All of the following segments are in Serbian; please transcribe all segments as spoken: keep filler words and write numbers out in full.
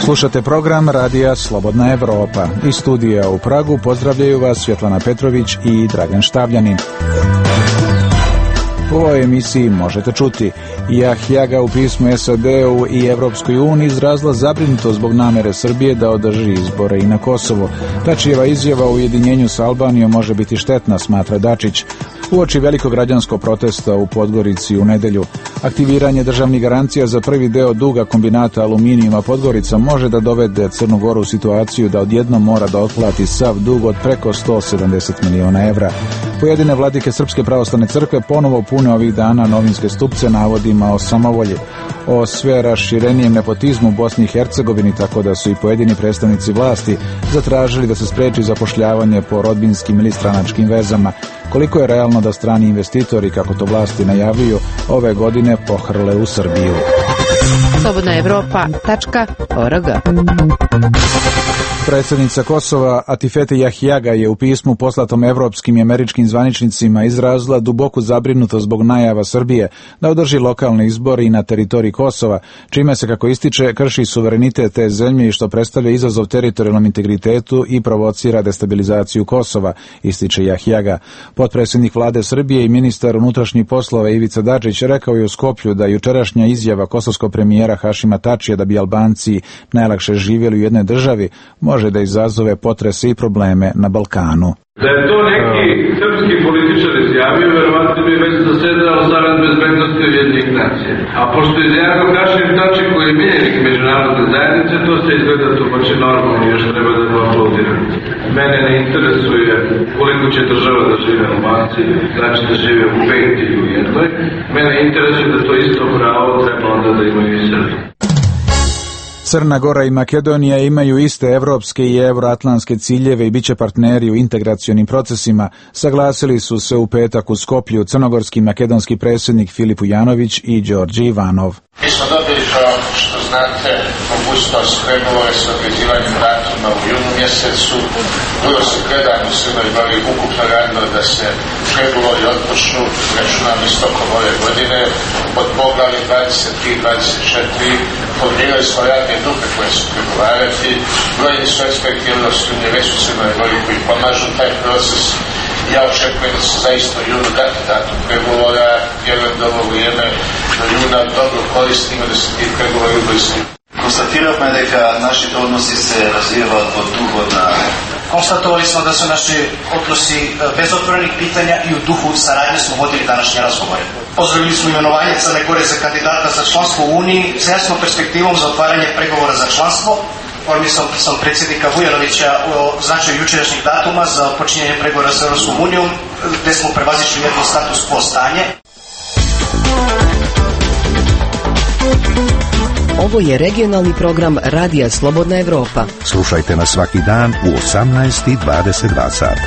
Slušate program Radija Slobodna Evropa. Iz studija u Pragu pozdravljaju vas Svjetlana Petrović i Dragan Štavljanin. U ovoj emisiji možete čuti: Jahjaga u pismu S A D-u i Evropskoj uniji izrazila zabrinutost zbog namere Srbije da održi izbore i na Kosovo. Dačijeva izjava o ujedinjenju sa Albanijom može biti štetna, smatra Dačić. Uoči velikog građanskog protesta u Podgorici u nedelju, aktiviranje državnih garancija za prvi deo duga kombinata aluminijuma Podgorica može da dovede Crnu Goru u situaciju da odjednom mora da otplati sav dug od preko sto sedamdeset miliona evra. Pojedine vladike Srpske pravoslavne crkve ponovo pune ovih dana novinske stupce navodima o samovolji, o sve raširenijem nepotizmu u Bosni i Hercegovini, tako da su i pojedini predstavnici vlasti zatražili da se spreči zapošljavanje po rodbinskim ili stranačkim vezama. Koliko je realno da strani investitori, kako to vlasti najavljuju, ove godine pohrle u Srbiju? slobodna evropa tačka org. Predsjednica Kosova Atifete Jahjaga je u pismu poslatom evropskim i američkim zvaničnicima izrazila duboku zabrinutost zbog najava Srbije da održi lokalne izbore i na teritoriji Kosova, čime se, kako ističe, krši suverenitet te zemlje i što predstavlja izazov teritorijalnom integritetu i provocira destabilizaciju Kosova, ističe Jahjaga. Potpredsjednik vlade Srbije i ministar unutrašnjih poslova Ivica Dačić rekao je u Skoplju da jučerašnja izjava kosovskog premijera Hašima Tačija da bi Albanci najlakše živjeli u jednoj državi može da izazove potrese i probleme na Balkanu. Da je to neki srpski političar izjavio, verovatno bi već zasedao Savet bezbednosti Ujedinjenih nacija. A pošto je izjavio Hašim Tači koji je miljenik međunarodne zajednice, to se izgleda tumači normalno i još treba da ga aplaudiramo. Mene ne interesuje koliko će država da žive Albanci, znači da žive u pet ili u jednoj. Mene interesuje da to isto pravo treba onda da imaju i Srbi. Crna Gora i Makedonija imaju iste evropske i euroatlantske ciljeve i bit će partneri u integracionim procesima, saglasili su se u petak u Skoplju crnogorski i makedonski predsjednik Filip Ujanović i Đorđe Ivanov. Mi smo dobili, kao što znate, mogućnost pregovore sa određivanjem datuma u junu mjesecu. Vrlo se predano u Crnoj Gori ukupno radilo da se pregovori otpočnu, računam istokom ove godine, od poglavlja dvadeset tri dvadeset četiri formirali smo radne grupe koje su pregovarati. Brojni su eksperti Evropske unije već u Crnoj Gori koji pomažu taj proces. Ja očekujem da se zaista u junu dati datum pregovora, vjerujem da ovo vrijeme do juna dobro koristimo da se ti pregovori ubrzaju. Konstatiramo je da naši odnosi se razvijaju od dugo na... Konstatovali smo da su naši odnosi bez otvorenih pitanja i u duhu saradnje smo vodili današnje razgovore. Pozdravili smo imenovanje Crne Gore za kandidata za članstvo u Uniji s jasnom perspektivom za otvaranje pregovora za članstvo. Informisao sam predsjednika Vujanovića o značaju jučerašnjih datuma za počinjenje pregovora sa Europskom unijom, gdje smo prevazišli jedno status quo stanje. Ovo je regionalni program Radija Slobodna Evropa. Slušajte nas svaki dan u osamnaest i dvadeset dva sata.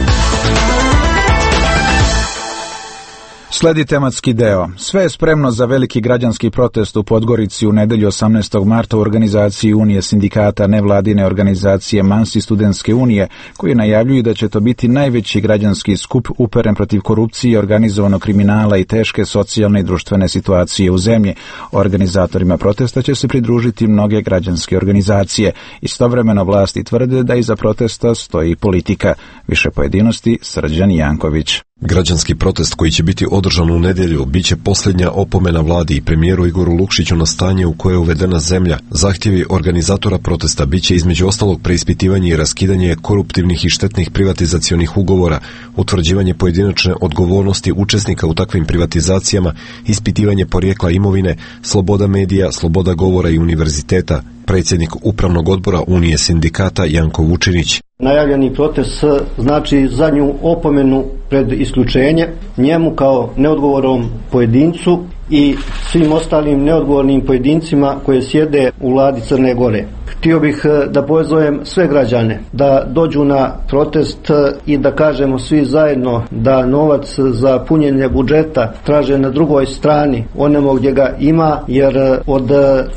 Sledi tematski deo. Sve je spremno za veliki građanski protest u Podgorici u nedelju osamnaestog marta u organizaciji Unije sindikata nevladine organizacije Mansi studentske unije, koji najavljuju da će to biti najveći građanski skup uperen protiv korupcije, organizovanog kriminala i teške socijalne i društvene situacije u zemlji. Organizatorima protesta će se pridružiti mnoge građanske organizacije. Istovremeno vlasti tvrde da iza protesta stoji politika. Više pojedinosti Srđan Janković. Građanski protest koji će biti održan u nedjelju bit će posljednja opomena vladi i premijeru Igoru Lukšiću na stanje u koje je uvedena zemlja. Zahtjevi organizatora protesta bit će između ostalog preispitivanje i raskidanje koruptivnih i štetnih privatizacionih ugovora, utvrđivanje pojedinačne odgovornosti učesnika u takvim privatizacijama, ispitivanje porijekla imovine, sloboda medija, sloboda govora i univerziteta. Predsjednik Upravnog odbora Unije sindikata Janko Vučinić. Najavljeni protest znači zadnju opomenu pred isključenje njemu kao neodgovornom pojedincu i svim ostalim neodgovornim pojedincima koje sjede u vladi Crne Gore. htio bih da pozovem sve građane da dođu na protest i da kažemo svi zajedno da novac za punjenje budžeta traže na drugoj strani, onemo gdje ga ima, jer od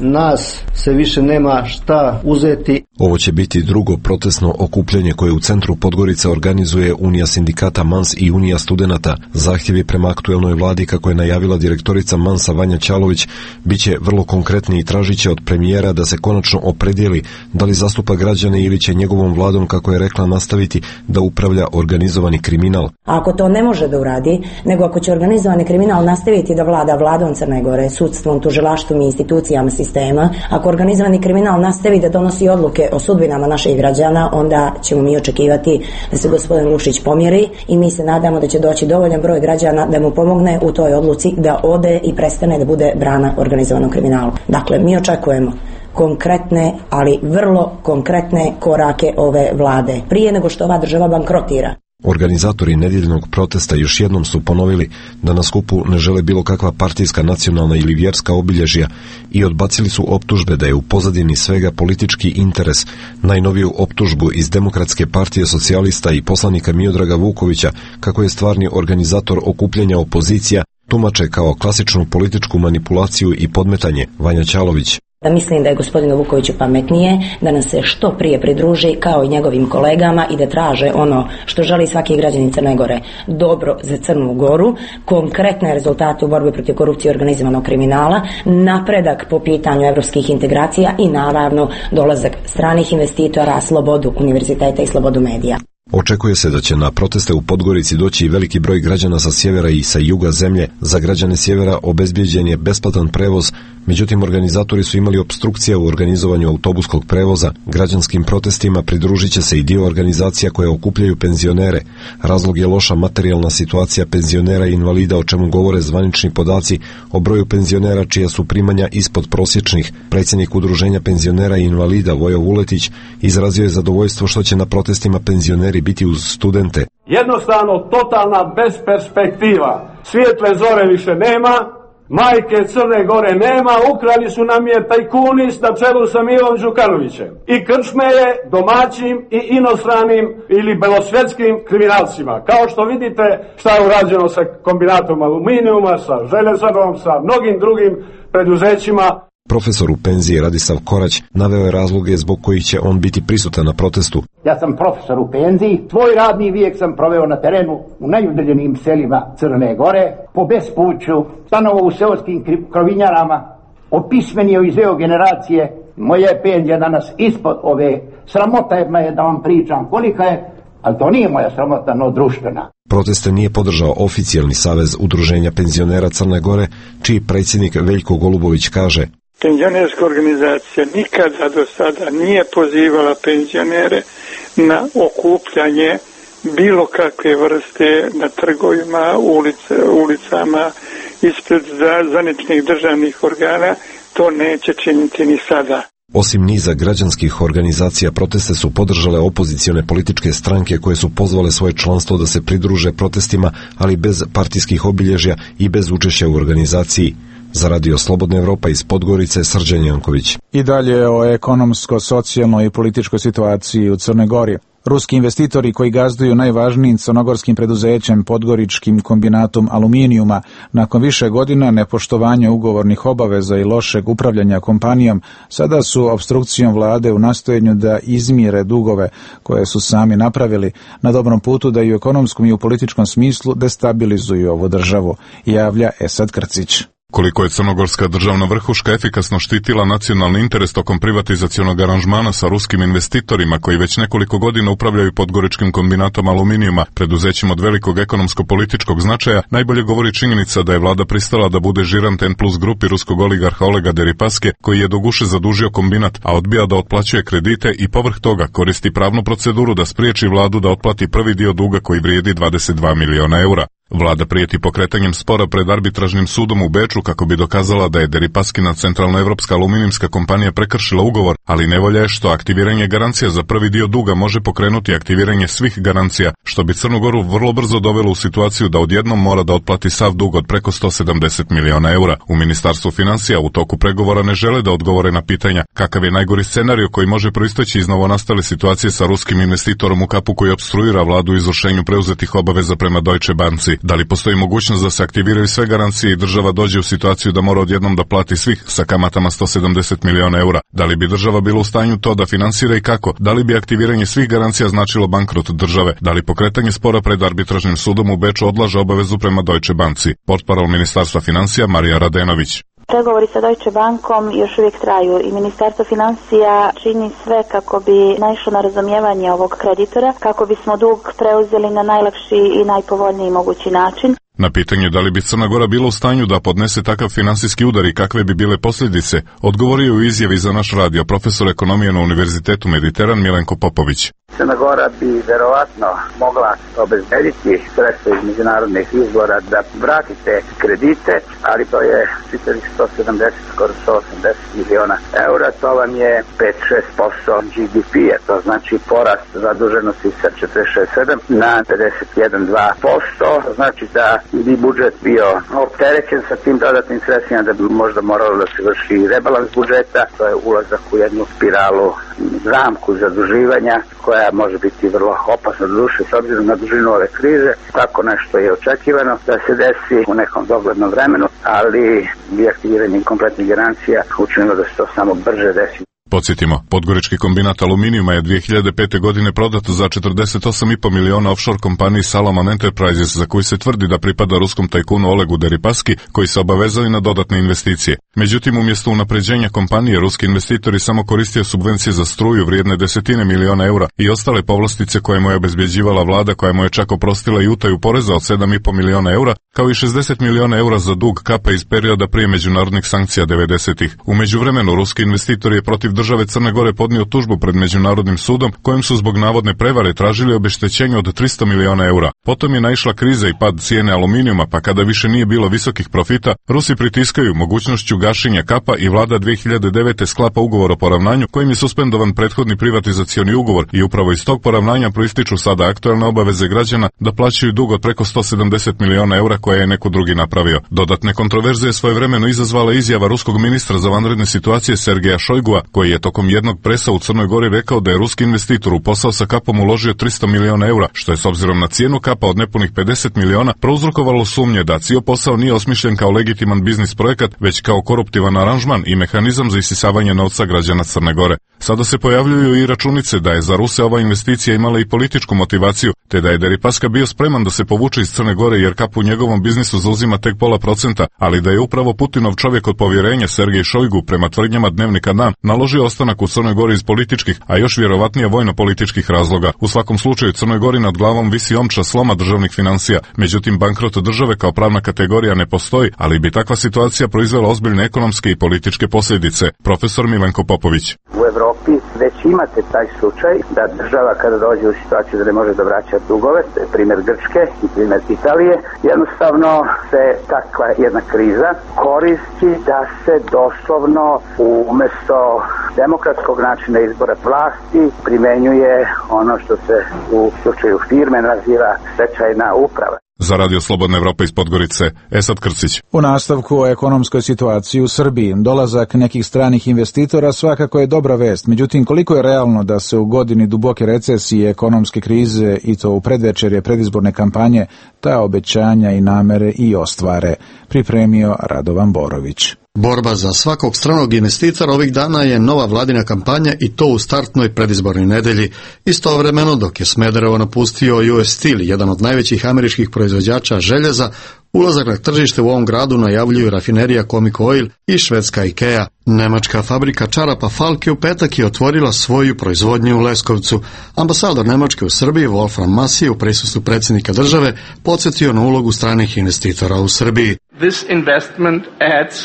nas se više nema šta uzeti. Ovo će biti drugo protestno okupljanje koje u centru Podgorice organizuje Unija sindikata Mans i Unija studenata. Zahtjevi prema aktuelnoj vladi, kako je najavila direktorica Mansa Vanja Ćalović, bit će vrlo konkretni i tražit će od premijera da se konačno opredijeli da li zastupa građane ili će njegovom vladom, kako je rekla, nastaviti da upravlja organizovani kriminal. A ako to ne može da uradi, nego ako će organizovani kriminal nastaviti da vlada vladom Crne Gore, sudstvom, tužilaštvom i institucijama sistema, ako organizovani kriminal nastavi da donosi odluke o sudbinama naših građana, onda ćemo mi očekivati da se gospodin Lukšić pomjeri i mi se nadamo da će doći dovoljan broj građana da mu pomogne u toj odluci da ode i prestane da bude brana organizovanog kriminalu. Dakle, mi očekujemo konkretne, ali vrlo konkretne korake ove vlade, prije nego što ova država bankrotira. Organizatori nedjeljnog protesta još jednom su ponovili da na skupu ne žele bilo kakva partijska, nacionalna ili vjerska obilježja i odbacili su optužbe da je u pozadini svega politički interes. Najnoviju optužbu iz Demokratske partije socijalista i poslanika Miodraga Vukovića, kako je stvarni organizator okupljanja opozicija, tumače kao klasičnu političku manipulaciju i podmetanje. Vanja Ćalović: Da mislim da je gospodinu Vukoviću pametnije da nam se što prije pridruži kao i njegovim kolegama i da traže ono što želi svaki građanin Crne Gore, dobro za Crnu Goru, konkretne rezultate u borbi protiv korupcije i organizovanog kriminala, napredak po pitanju evropskih integracija i naravno dolazak stranih investitora, slobodu univerziteta i slobodu medija. Očekuje se da će na proteste u Podgorici doći i veliki broj građana sa sjevera i sa juga zemlje. Za građane sjevera obezbijeđen je besplatan prevoz, međutim organizatori su imali opstrukcije u organizovanju autobuskog prevoza. Građanskim protestima pridružit će se i dio organizacija koje okupljaju penzionere. Razlog je loša materijalna situacija penzionera i invalida, o čemu govore zvanični podaci o broju penzionera čija su primanja ispod prosječnih. Predsjednik Udruženja penzionera i invalida Vojo Vuletić izrazio je zadovoljstvo što će na protestima penzioneri biti uz studente. Jednostavno totalna besperspektiva. Svijetle zore više nema, majke Crne Gore nema, ukrali su nam je tajkuni na čelu sa Milom Đukanovićem. I krčme je domaćim i inostranim ili belosvjetskim kriminalcima. Kao što vidite šta je urađeno sa kombinatom aluminijuma, sa željezarom, sa mnogim drugim preduzećima. Profesor u penziji Radislav Korać naveo je razloge zbog kojih će on biti prisutan na protestu. Ja sam profesor u penziji, svoj radni vijek sam proveo na terenu u najudaljenijim selima Crne Gore, po bespuću, stanovao u seoskim krovinjarama, opismenio iz eo generacije. Moja je penzija danas ispod ove. Sramota je da vam pričam kolika je, ali to nije moja sramota, no društvena. Proteste nije podržao oficijalni savez Udruženja penzionera Crne Gore, čiji predsjednik Veljko Golubović kaže: Penzionerska organizacija nikada do sada nije pozivala penzionere na okupljanje bilo kakve vrste na trgovima, ulice, ulicama, ispred zvaničnih državnih organa. To neće činiti ni sada. Osim niza građanskih organizacija, proteste su podržale opozicione političke stranke koje su pozvale svoje članstvo da se pridruže protestima, ali bez partijskih obilježja i bez učešća u organizaciji. Za Radio Slobodna Evropa iz Podgorice, Srđan Janković. I dalje o ekonomsko-socijalnoj i političkoj situaciji u Crnoj Gori. Ruski investitori koji gazduju najvažnijim crnogorskim preduzećem Podgoričkim kombinatom aluminijuma, nakon više godina nepoštovanja ugovornih obaveza i lošeg upravljanja kompanijom, sada su opstrukcijom vlade u nastojenju da izmire dugove koje su sami napravili, na dobrom putu da i u ekonomskom i u političkom smislu destabilizuju ovu državu, javlja Esad Krcić. Koliko je crnogorska državna vrhuška efikasno štitila nacionalni interes tokom privatizacionog aranžmana sa ruskim investitorima koji već nekoliko godina upravljaju Podgoričkim kombinatom aluminijuma, preduzećima od velikog ekonomsko-političkog značaja, najbolje govori činjenica da je vlada pristala da bude žirant N plus grupi ruskog oligarha Olega Deripaske, koji je do guše zadužio kombinat, a odbija da otplaćuje kredite i povrh toga koristi pravnu proceduru da spriječi vladu da otplati prvi dio duga koji vrijedi dvadeset dva miliona eura. Vlada prijeti pokretanjem spora pred arbitražnim sudom u Beču kako bi dokazala da je Deripaskina centralnoevropska aluminijumska kompanija prekršila ugovor, ali nevolja je što aktiviranje garancija za prvi dio duga može pokrenuti aktiviranje svih garancija, što bi Crnu Goru vrlo brzo dovelo u situaciju da odjednom mora da otplati sav dug od preko sto sedamdeset miliona eura. U Ministarstvu financija u toku pregovora ne žele da odgovore na pitanja kakav je najgori scenario koji može proisteći iz novonastale situacije sa ruskim investitorom u kapu koji opstruira vladu u izvršenju preuzetih obaveza prema Deutsche Banci. Da li postoji mogućnost da se aktiviraju sve garancije i država dođe u situaciju da mora odjednom da plati svih sa kamatama sto sedamdeset miliona eura? Da li bi država bila u stanju to da finansira i kako? Da li bi aktiviranje svih garancija značilo bankrot države? Da li pokretanje spora pred arbitražnim sudom u Beču odlaže obavezu prema Deutsche Banci? Portparol Ministarstva financija Marija Radenović. Pregovori sa Deutsche Bankom još uvijek traju i Ministarstvo financija čini sve kako bi naišlo na razumijevanje ovog kreditora, kako bismo dug preuzeli na najlakši i najpovoljniji mogući način. Na pitanje da li bi Crna Gora bila u stanju da podnese takav finansijski udar i kakve bi bile posljedice, odgovorio u izjavi za naš radio profesor ekonomije na Univerzitetu Mediteran Milenko Popović. Crna Gora bi verovatno mogla obezbediti sredstva iz međunarodnih izvora da vrati te kredite, ali to je čitavih sto sedamdeset, skoro sto osamdeset miliona eura, to vam je pet do šest posto G D P-a, to znači porast zaduženosti sa četrdeset šest zarez sedam na pedeset jedan zarez dva posto, znači da bi budžet bio opterećen sa tim dodatnim sredstvima, da bi možda moralo da se vrši rebalans budžeta, to je ulazak u jednu spiralu, zamku zaduživanja koja može biti vrlo opasna do duše s obzirom na dužinu ove krize. Tako nešto je očekivano da se desi u nekom doglednom vremenu, ali bi aktiviranjem kompletnih garancija učinilo da se to samo brže desi. Podsjetimo, podgorički kombinat aluminijuma je dve hiljade pete. godine prodat za četrdeset osam zarez pet miliona offshore kompaniji Salomon Enterprises, za koju se tvrdi da pripada ruskom tajkunu Olegu Deripaski, koji se obavezali na dodatne investicije. Međutim, umjesto unapređenja kompanije, ruski investitori samo koristio subvencije za struju vrijedne desetine miliona eura i ostale povlastice koje mu je obezbjeđivala vlada, koja mu je čak oprostila i utaju poreza od sedam zarez pet miliona eura, kao i šezdeset miliona eura za dug kapa iz perioda prije međunarodnih sankcija devedesetih. U međuvremenu, ruski investitor je protiv države Crne Gore podnio tužbu pred Međunarodnim sudom, kojem su zbog navodne prevare tražili obeštećenje od tristo miliona eura. Potom je naišla kriza i pad cijene aluminijuma, pa kada više nije bilo visokih profita, Rusi pritiskaju mogućnošću gašenja kapa i vlada dve hiljade devete. sklapa ugovor o poravnanju, kojim je suspendovan prethodni privatizacioni ugovor i upravo iz tog poravnanja proističu sada aktualne obaveze građana da plaćaju dug od preko sto sedamdeset miliona eura koje je neko drugi napravio. Dodatne kontroverze je svojevremeno izazvala izjava ruskog ministra za vanredne situacije Sergeja Šojgua, koji je tokom jednog presa u Crnoj Gori rekao da je ruski investitor u posao sa kapom uložio tristo miliona eura, što je s obzirom na cijenu kapa od nepunih pedeset miliona prouzrokovalo sumnje da cijel posao nije osmišljen kao legitiman biznis projekat, već kao koruptivan aranžman i mehanizam za isisavanje novca građana Crne Gore. Sada se pojavljuju i računice da je za Ruse ova investicija imala i političku motivaciju, te da je Deripaska bio spreman da se povuče iz Crne Gore jer kap u njegovom biznisu zauzima tek pola procenta, ali da je upravo Putinov čovjek od povjerenja Sergej Šojgu, prema tvrdnjama Dnevnika Dan, naložio ostanak u Crnoj Gori iz političkih, a još vjerovatnije vojno-političkih razloga. U svakom slučaju Crnoj Gori nad glavom visi omča sloma državnih financija, međutim bankrot države kao pravna kategorija ne postoji, ali bi takva situacija proizvela ozbiljne ekonomske i političke posljedice. Profesor Milenko Popović. U Evropi već imate taj slučaj da država kada dođe u situaciju da ne može da vraća dugove, to je primjer Grčke i primjer Italije, jednostavno se takva jedna kriza koristi da se doslovno umjesto demokratskog načina izbora vlasti primenjuje ono što se u slučaju firme naziva stečajna uprava. Za Radio Slobodna Evropa iz Podgorice, Esad Krcić. U nastavku o ekonomskoj situaciji u Srbiji, dolazak nekih stranih investitora svakako je dobra vest. Međutim, koliko je realno da se u godini duboke recesije i ekonomske krize, i to u predvečerje predizborne kampanje, ta obećanja i namere i ostvare, pripremio Radovan Borović. Borba za svakog stranog investitora ovih dana je nova vladina kampanja i to u startnoj predizbornoj nedelji. Istovremeno, dok je Smederevo napustio U S Steel, jedan od najvećih američkih proizvođača željeza, ulazak na tržište u ovom gradu najavljuju rafinerija Comic Oil i švedska IKEA. Nemačka fabrika čarapa Falke u petak je otvorila svoju proizvodnju u Leskovcu. Ambasador Nemačke u Srbiji Wolfram Massey u prisustvu predsjednika države podsjetio na ulogu stranih investitora u Srbiji. This investment adds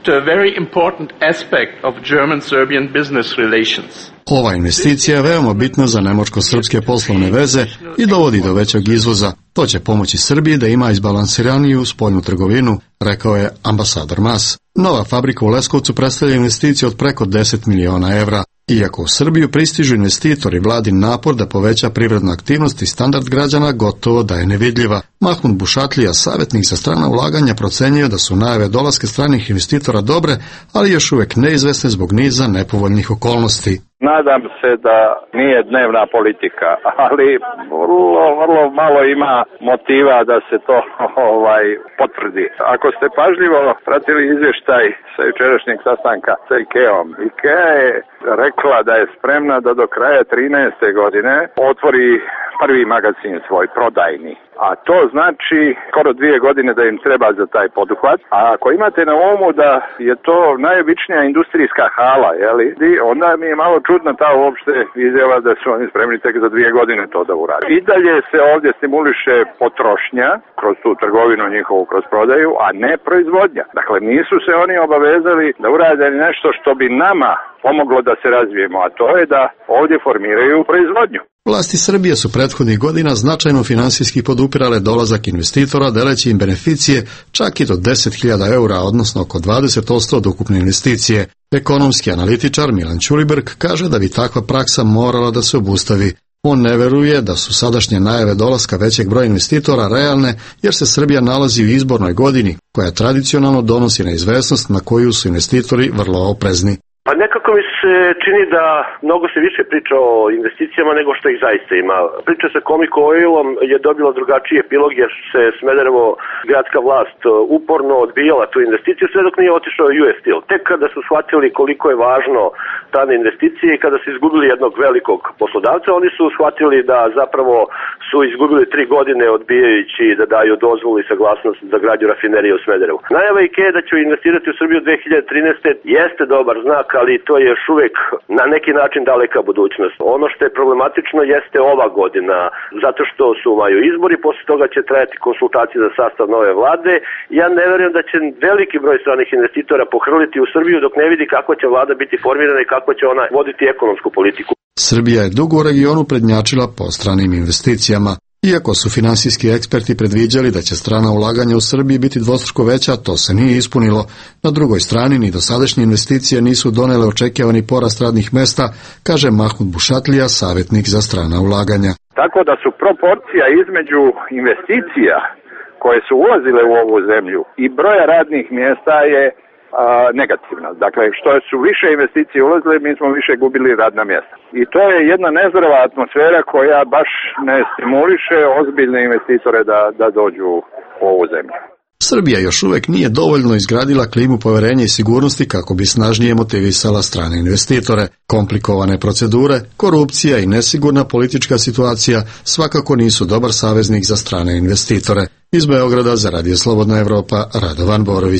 to a very important aspect of German-Serbian business relations. Ova investicija je veoma bitna za nemačko-srpske poslovne veze i dovodi do većeg izvoza. To će pomoći Srbiji da ima izbalansiraniju spoljnu trgovinu, rekao je ambasador Mas. Nova fabrika u Leskovcu predstavlja investiciju od preko deset miliona evra. Iako u Srbiju pristižu investitori, vladin napor da poveća privrednu aktivnost i standard građana gotovo da je nevidljiva. Mahmud Bušatlija, savjetnik za strana ulaganja, procenjuje da su najave dolaska stranih investitora dobre, ali još uvijek neizvesne zbog niza nepovoljnih okolnosti. Nadam se da nije dnevna politika, ali vrlo, vrlo malo ima motiva da se to ovaj potvrdi. Ako ste pažljivo pratili izvještaj sa jučerašnjeg sastanka sa IKEA-om, IKEA je rekla da je spremna da do kraja trinaeste godine otvori prvi magazin svoj, prodajni. A to znači skoro dvije godine da im treba za taj poduhvat. A ako imate na umu da je to najobičnija industrijska hala, jeli, onda mi je malo čudna ta uopšte izjava da su oni spremni tek za dvije godine to da urade. I dalje se ovdje stimuliše potrošnja kroz tu trgovinu njihovu, kroz prodaju, a ne proizvodnja. Dakle, nisu se oni obavezali da urade nešto što bi nama pomoglo da se razvijemo, a to je da ovdje formiraju proizvodnju. Vlasti Srbije su prethodnih godina značajno finansijski podupirale dolazak investitora, deleći im beneficije čak i do deset hiljada eura, odnosno oko dvadeset posto od ukupne investicije. Ekonomski analitičar Milan Ćuliberg kaže da bi takva praksa morala da se obustavi. On ne veruje da su sadašnje najave dolaska većeg broja investitora realne, jer se Srbija nalazi u izbornoj godini, koja tradicionalno donosi neizvesnost na koju su investitori vrlo oprezni. Pa nekako mi se čini da mnogo se više priča o investicijama nego što ih zaista ima. Priča sa Comico Oilom je dobila drugačiji epilog jer se Smederevo gradska vlast uporno odbijala tu investiciju sve dok nije otišao U S Steel. Tek kada su shvatili koliko je važno ta investicija i kada su izgubili jednog velikog poslodavca, oni su shvatili da zapravo su izgubili tri godine odbijajući da daju dozvolu i saglasnost za gradnju rafinerije u Smederevu. Najava IKEA da će investirati u Srbiju dve hiljade trinaeste. jeste dobar znak, ali to je još uvijek na neki način daleka budućnost. Ono što je problematično jeste ova godina, zato što su u maju izbori, posle toga će trajati konsultacije za sastav nove vlade. Ja ne verujem da će veliki broj stranih investitora pohrliti u Srbiju dok ne vidi kako će vlada biti formirana i kako će ona voditi ekonomsku politiku. Srbija je dugo u regionu prednjačila po stranim investicijama. Iako su finansijski eksperti predviđali da će strana ulaganja u Srbiji biti dvostruko veća, to se nije ispunilo. Na drugoj strani ni dosadašnje investicije nisu donele očekivani porast radnih mesta, kaže Mahmud Bušatlija, savjetnik za strana ulaganja. Tako da su proporcija između investicija koje su ulazile u ovu zemlju i broja radnih mjesta je a, negativna. Dakle, što su više investicije ulazile, mi smo više gubili radna mjesta. I to je jedna nezdrava atmosfera koja baš ne stimuliše ozbiljne investitore da, da dođu u ovu zemlju. Srbija još uvijek nije dovoljno izgradila klimu poverenja i sigurnosti kako bi snažnije motivisala strane investitore. Komplikovane procedure, korupcija i nesigurna politička situacija svakako nisu dobar saveznik za strane investitore. Iz Beograda za Radio Slobodna Evropa, Radovan Borović.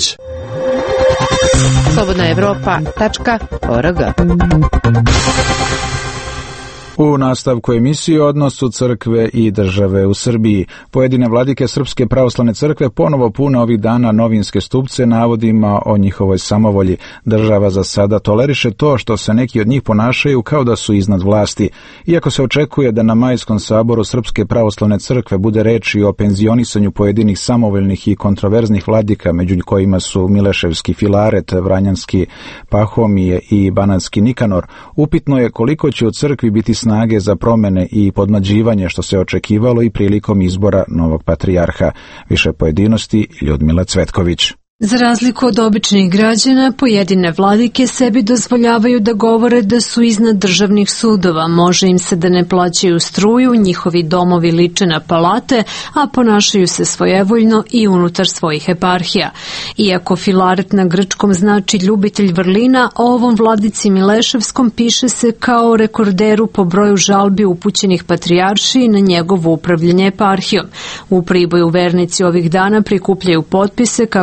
slobodna evropa tačka org. U nastavku emisije o odnosu crkve i države u Srbiji. Pojedine vladike Srpske pravoslavne crkve ponovo pune ovih dana novinske stupce navodima o njihovoj samovolji. Država za sada toleriše to što se neki od njih ponašaju kao da su iznad vlasti. Iako se očekuje da na Majskom saboru Srpske pravoslavne crkve bude reči o penzionisanju pojedinih samovoljnih i kontroverznih vladika, među kojima su Mileševski Filaret, Vranjanski Pahomije i Banatski Nikanor, upitno je koliko će u crkvi biti snage za promene i podmlađivanje što se očekivalo i prilikom izbora novog patrijarha. Više pojedinosti Ljudmila Cvetković. Za razliku od običnih građana, pojedine vladike sebi dozvoljavaju da govore da su iznad državnih sudova, može im se da ne plaćaju struju, njihovi domovi liče na palate, a ponašaju se svojevoljno i unutar svojih eparhija. Iako Filaret na grčkom znači ljubitelj vrlina, o ovom vladici Mileševskom piše se kao rekorderu po broju žalbi upućenih patrijaršiji na njegovo upravljanje eparhijom. U Priboju vernici ovih dana prikupljaju potpise kako bi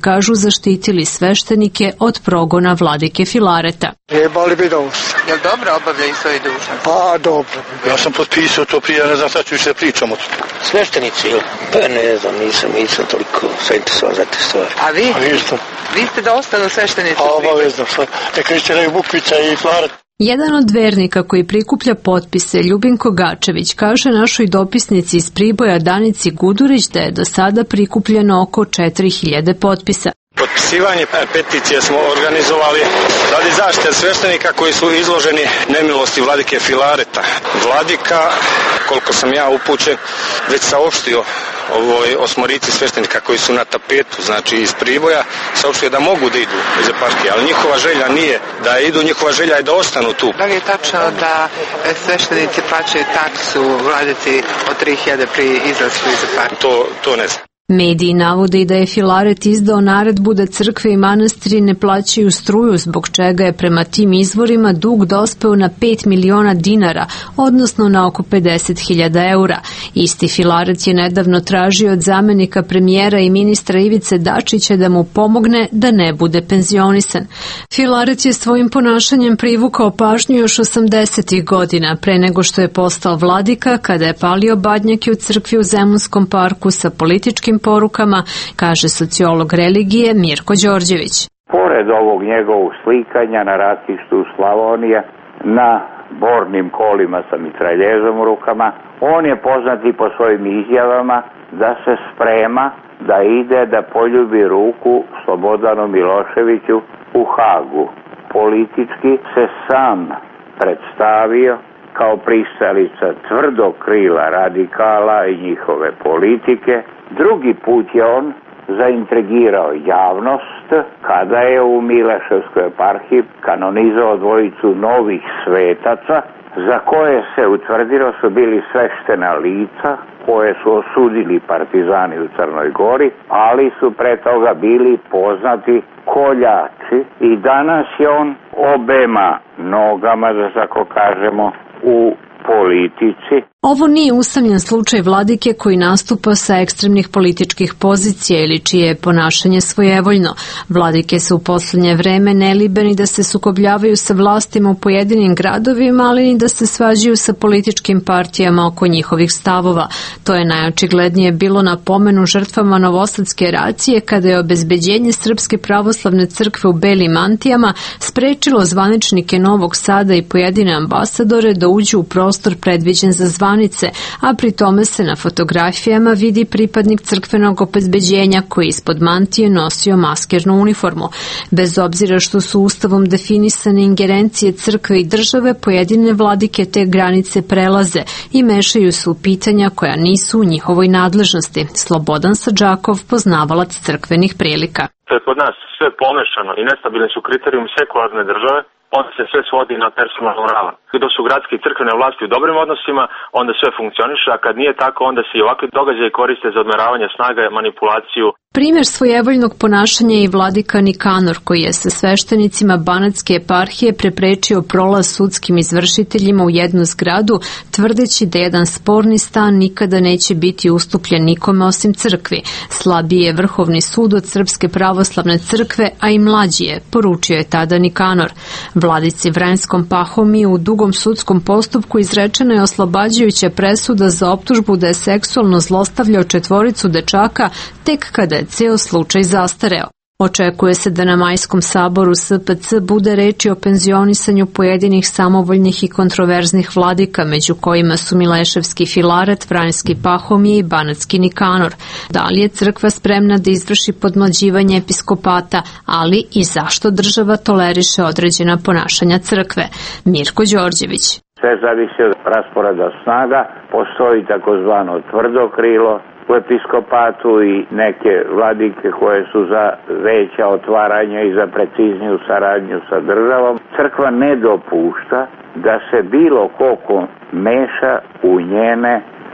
kažu, zaštitili sveštenike od progona vladike Filareta. Trebali bi da ustane. Jel dobro obavljaju svoje dužnosti? Pa dobro. Ja sam potpisao to prije, ne znam šta ću više pričam o to. Sveštenici ili? Pa ne znam, nisam, nisam toliko zainteresovan za te stvari. A vi? A nisam. Vi ste dosta do sveštenici? Pa obavezno, šta? Neka išćeraju Bukvica i Filaret. Jedan od vernika koji prikuplja potpise, Ljubinko Gačević, kaže našoj dopisnici iz Priboja Danici Gudurić da je do sada prikupljeno oko četiri hiljade potpisa. Potpisivanje peticije smo organizovali radi zaštite sveštenika koji su izloženi nemilosti vladike Filareta. Vladika, koliko sam ja upućen, već saopštio ovoj osmorici sveštenika koji su na tapetu, znači iz Priboja, saopštio da mogu da idu iz eparhije, ali njihova želja nije da idu, njihova želja je da ostanu tu. Da li je tačno da sveštenici plaćaju taksu vladici od tri hiljade pri izlasku iz eparhije? To, to ne znam. Mediji navode i da je Filaret izdao naredbu da crkve i manastiri ne plaćaju struju, zbog čega je prema tim izvorima dug dospeo na pet miliona dinara, odnosno na oko pedeset hiljada eura. Isti Filaret je nedavno tražio od zamenika premijera i ministra Ivice Dačića da mu pomogne da ne bude penzionisan. Filaret je svojim ponašanjem privukao pažnju još osamdesetih godina, pre nego što je postao vladika, kada je palio badnjake u crkvi u Zemunskom parku sa političkim porukama, kaže sociolog religije Mirko Đorđević. Pored ovog njegovog slikanja na ratištu Slavonije, na bornim kolima sa mitraljezom u rukama, on je poznat i po svojim izjavama da se sprema da ide da poljubi ruku Slobodanu Miloševiću u Hagu. Politički se sam predstavio kao pristalica tvrdog krila radikala i njihove politike. Drugi put je on zaintrigirao javnost kada je u Mileševskoj eparhiji kanonizao dvojicu novih svetaca za koje se utvrdilo su bili sveštena lica koje su osudili partizani u Crnoj Gori, ali su pre toga bili poznati koljači i danas je on obema nogama, da tako kažemo, u politici. Ovo nije usamljen slučaj vladike koji nastupa sa ekstremnih političkih pozicija ili čije je ponašanje svojevoljno. Vladike su u poslednje vreme nelibe ni da se sukobljavaju sa vlastima u pojedinim gradovima, ali ni da se svađaju sa političkim partijama oko njihovih stavova. To je najočiglednije bilo na pomenu žrtvama Novosadske racije, kada je obezbeđenje Srpske pravoslavne crkve u belim mantijama sprečilo zvaničnike Novog Sada i pojedine ambasadore da uđu u prostor predviđen za zvaničnike, a pri tome se na fotografijama vidi pripadnik crkvenog obezbeđenja koji ispod mantije nosio maskernu uniformu. Bez obzira što su ustavom definisane ingerencije crkve i države, pojedine vladike te granice prelaze i mešaju se u pitanja koja nisu u njihovoj nadležnosti. Slobodan Sadžakov, poznavalac crkvenih prilika. To je kod nas sve pomešano i nestabilni su kriterijumi sekularne države, onda se sve svodi na personalnu ravan. Dok su gradske i crkvene vlasti u dobrim odnosima, onda sve funkcioniše, a kad nije tako, onda se i ovakvi događaji koriste za odmeravanje snaga i manipulaciju. Primjer svojevoljnog ponašanja je i vladika Nikanor, koji je sa sveštenicima Banatske eparhije preprečio prolaz sudskim izvršiteljima u jednu zgradu, tvrdeći da jedan sporni stan nikada neće biti ustupljen nikome osim crkvi. Slabiji je Vrhovni sud od Srpske pravoslavne crkve, a i mlađi je, poručio je tada Nikanor. Vladici Vrenskom Pahomiju u dugom sudskom postupku izrečena je oslobađajuća presuda za optužbu da je seksualno zlostavljao četvoricu dečaka tek kada je ceo slučaj zastareo. Očekuje se da na Majskom saboru S P C bude reči o penzionisanju pojedinih samovoljnih i kontroverznih vladika, među kojima su Mileševski Filaret, Vranjski Pahomije i Banatski Nikanor. Da li je crkva spremna da izvrši podmlađivanje episkopata, ali i zašto država toleriše određena ponašanja crkve? Mirko Đorđević. Sve zavisi od rasporeda snaga, postoji takozvano tvrdo krilo u episkopatu i neke vladike koje su za veća otvaranja i za precizniju saradnju sa državom. Crkva ne dopušta da se bilo koliko meša u njene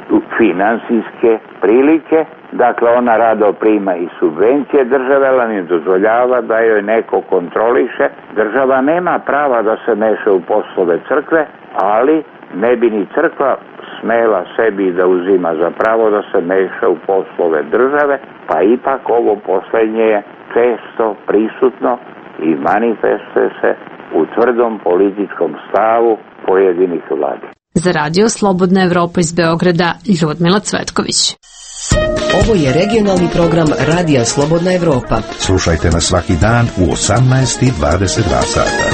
finansijske prilike, dakle ona rado prima i subvencije države, ali ne dozvoljava da joj neko kontroliše. Država nema prava da se meša u poslove crkve, ali ne bi ni crkva smela sebi da uzima za pravo da se meša u poslove države, pa ipak ovo poslednje je često prisutno i manifestuje se u tvrdom političkom stavu pojedinih vladi. Za radio Slobodna Evropa iz Beograda, Ljudmila Cvetković. Ovo je regionalni program Radija Slobodna Evropa. Slušajte nas svaki dan u osamnaest i dvadeset dva sata.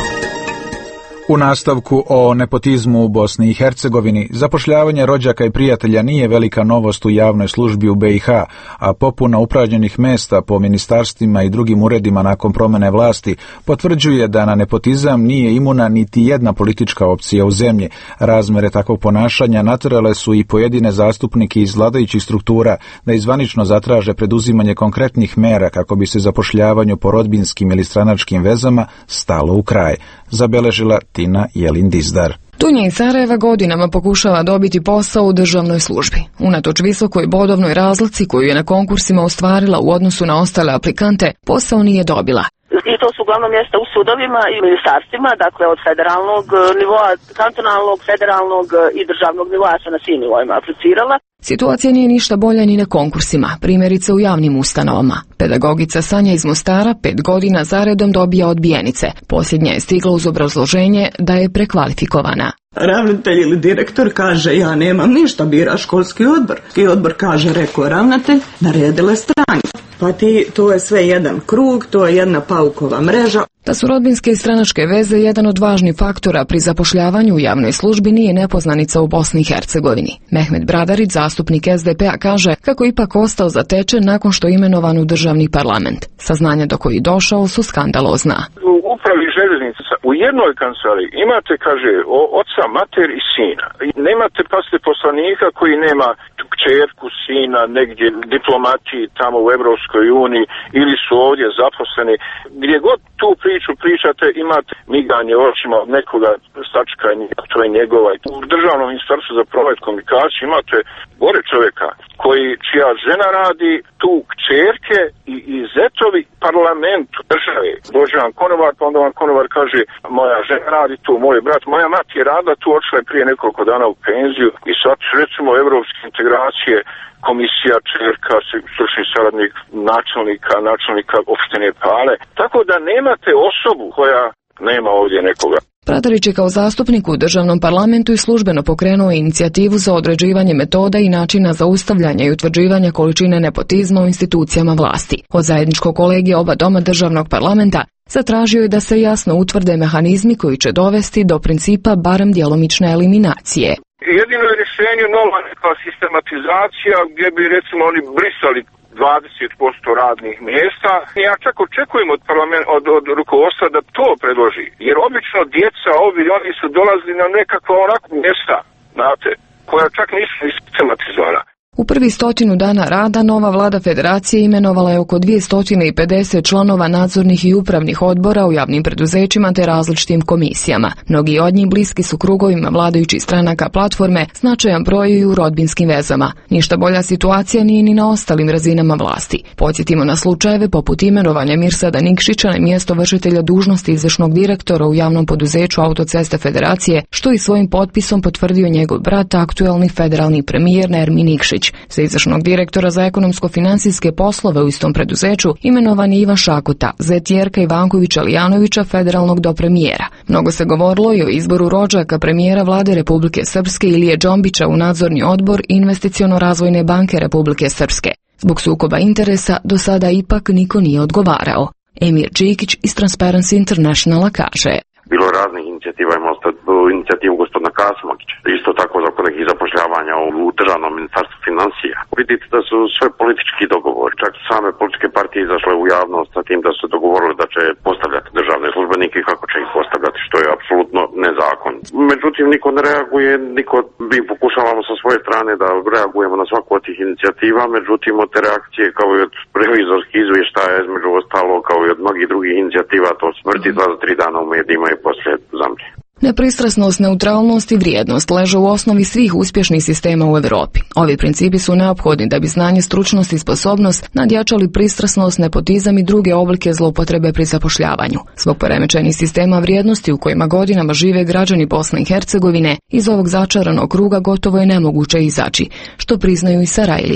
U nastavku o nepotizmu u Bosni i Hercegovini, zapošljavanje rođaka i prijatelja nije velika novost u javnoj službi u be i ha, a popuna upražnjenih mesta po ministarstvima i drugim uredima nakon promene vlasti potvrđuje da na nepotizam nije imuna niti jedna politička opcija u zemlji. Razmere takvog ponašanja natjerale su i pojedine zastupnike iz vladajućih struktura da izvanično zatraže preduzimanje konkretnih mera kako bi se zapošljavanju po rodbinskim ili stranačkim vezama stalo u kraj, zabeležila Tina Jelin Dizdar. Tunja iz Sarajeva godinama pokušava dobiti posao u državnoj službi. Unatoč visokoj bodovnoj razlici koju je na konkursima ostvarila u odnosu na ostale aplikante, posao nije dobila. I to su uglavnom mjesta u sudovima i ministarstvima, dakle od federalnog nivoa, kantonalnog, federalnog i državnog nivoa, sam na svim nivoima aplicirala. Situacija nije ništa bolja ni na konkursima, primjerice u javnim ustanovama. Pedagogica Sanja iz Mostara pet godina zaredom dobija odbijenice. Posljednja je stigla uz obrazloženje da je prekvalifikovana. Ravnatelj ili direktor kaže ja nemam ništa, bira školski odbor. I odbor kaže, rekao ravnatelj, naredile strane. Pa ti, to je sve jedan krug, to je jedna paukova mreža. Da su rodbinske i stranačke veze jedan od važnih faktora pri zapošljavanju u javnoj službi nije nepoznanica u Bosni i Hercegovini. Mehmet Bradarić, zastupnik es de pe a, kaže kako ipak ostao zatečen nakon što je imenovan u državni parlament. Saznanja do kojih došao su skandalozna. U upravi željeznica u jednoj kancelariji imate, kaže, oca, mater i sina. Nemate, pasite, poslanika koji nema kćerku, sina, negdje diplomatiji tamo u Evropskoj uniji ili su ovdje zaposleni. Gdje god tu priču pričate, imate miganje očima od nekoga, sačkanje, to je njegova. U Državnom ministarstvu za promet komunikaciju imate gore čovjeka koji, čija žena radi tu kćerke i, i zetovi parlamentu države. Dođe vam konovar, pa onda vam konovar kaže moja žena radi tu, moj brat, moja mati je radila tu, odšla je prije nekoliko dana u penziju i sad recimo evropske integracije, komisija, čerka, stručni saradnik načelnika, načelnika opštine Pale. Tako da nemate osobu koja nema ovdje nekoga. Bradarić je kao zastupnik u državnom parlamentu i službeno pokrenuo inicijativu za određivanje metoda i načina zaustavljanja i utvrđivanja količine nepotizma u institucijama vlasti. Od zajedničkog kolegija oba doma državnog parlamenta zatražio je da se jasno utvrde mehanizmi koji će dovesti do principa barem djelomične eliminacije. Jedino je rješenje nova neka sistematizacija gdje bi recimo oni brisali dvadeset posto radnih mjesta. Ja čak očekujem od, parlament, od, od rukovodstva da to predloži. Jer obično djeca, ovi, oni su dolazili na nekakva onako mjesta, znate, koja čak nisu sistematizovana. U prvi stotinu dana rada nova vlada federacije imenovala je oko dvjesto pedeset članova nadzornih i upravnih odbora u javnim preduzećima te različitim komisijama. Mnogi od njih bliski su krugovima vladajućih stranaka platforme, značajan broj i u rodbinskim vezama. Ništa bolja situacija nije ni na ostalim razinama vlasti. Podsjetimo na slučajeve poput imenovanja Mirsada Nikšića na mjesto vršitelja dužnosti izvršnog direktora u javnom poduzeću Autoceste Federacije, što i svojim potpisom potvrdio njegov brat, aktuelni federalni premijer Nermin Nikšić. Za izvršnog direktora za ekonomsko-financijske poslove u istom preduzeću imenovan je Ivan Šakuta, zet Jerka Ivankovića Lijanovića, federalnog dopremijera. Mnogo se govorilo i o izboru rođaka premijera vlade Republike Srpske Ilije Džombića u nadzorni odbor Investiciono-razvojne banke Republike Srpske. Zbog sukoba interesa do sada ipak niko nije odgovarao. Emir Čikić iz Transparency Internationala kaže: Bilo je raznih inicijativa, imamo inicijativu gospodina Kasmovića, isto tako za nekih zapošljavanja u državnom ministarstvu financija. Vidite da su sve politički dogovori, čak same političke partije izašle u javnost sa tim da su dogovorili da će postavljati državne službenike i kako će ih postavljati, što je apsolutno nezakon. Međutim, niko ne reaguje, niko bi pokušavamo sa svoje strane da reagujemo na svaku od tih inicijativa, međutim od te reakcije kao i od revizorskih izvještaja, između ostalo kao i od mnogih drugih inicijativa, to smrti dva za tri dana u medijima i poslije zamlje. Nepristrasnost, neutralnost i vrijednost leže u osnovi svih uspješnih sistema u Europi. Ovi principi su neophodni da bi znanje, stručnost i sposobnost nadjačali pristrasnost, nepotizam i druge oblike zloupotrebe pri zapošljavanju. Zbog poremećenih sistema vrijednosti u kojima godinama žive građani Bosne i Hercegovine, iz ovog začaranog kruga gotovo je nemoguće izaći, što priznaju i Sarajlije.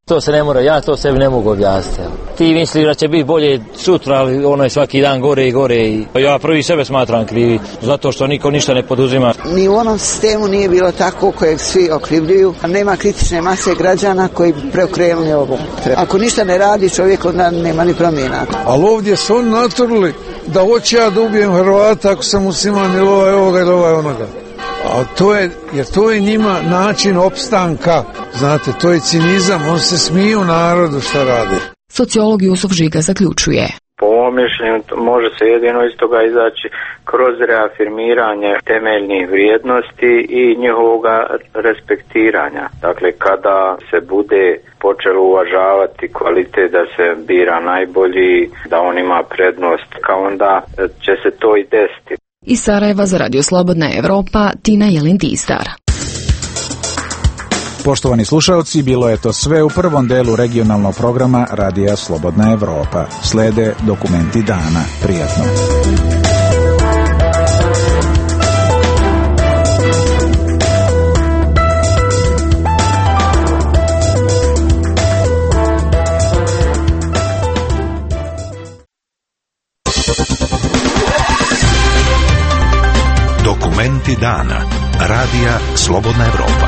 To se ne mora, ja to sebi ne mogu objasniti. Ti misliš da će biti bolje sutra, ali ono je svaki dan gore i gore. I ja prvi sebe smatram krivi, zato što niko ništa ne poduzima. Ni u onom sistemu nije bilo tako kojeg svi okrivljuju. Nema kritične mase građana koji bi preokrenuli ovo. Ako ništa ne radi čovjek, onda nema ni promjena. Ali ovdje su oni naturili da hoće ja da ubijem Hrvata ako sam musliman ili ovaj ovoga ili ovaj onoga. A to je, jer to je njima način opstanka, znate, to je cinizam, on se smije u narodu šta radi. Sociolog Jusuf Žiga zaključuje. Po mom mišljenju može se jedino iz toga izaći kroz reafirmiranje temeljnih vrijednosti i njihovoga respektiranja. Dakle, kada se bude počelo uvažavati kvalitet da se bira najbolji, da on ima prednost, kao onda će se to i desiti. Iz Sarajeva za Radio Slobodna Evropa, Tina Jelin-Tistar. Poštovani slušalci, bilo je to sve u prvom delu regionalnog programa Radija Slobodna Evropa. Slede dokumenti dana. Prijatno. Dokumenti dana. Radija Slobodna Evropa.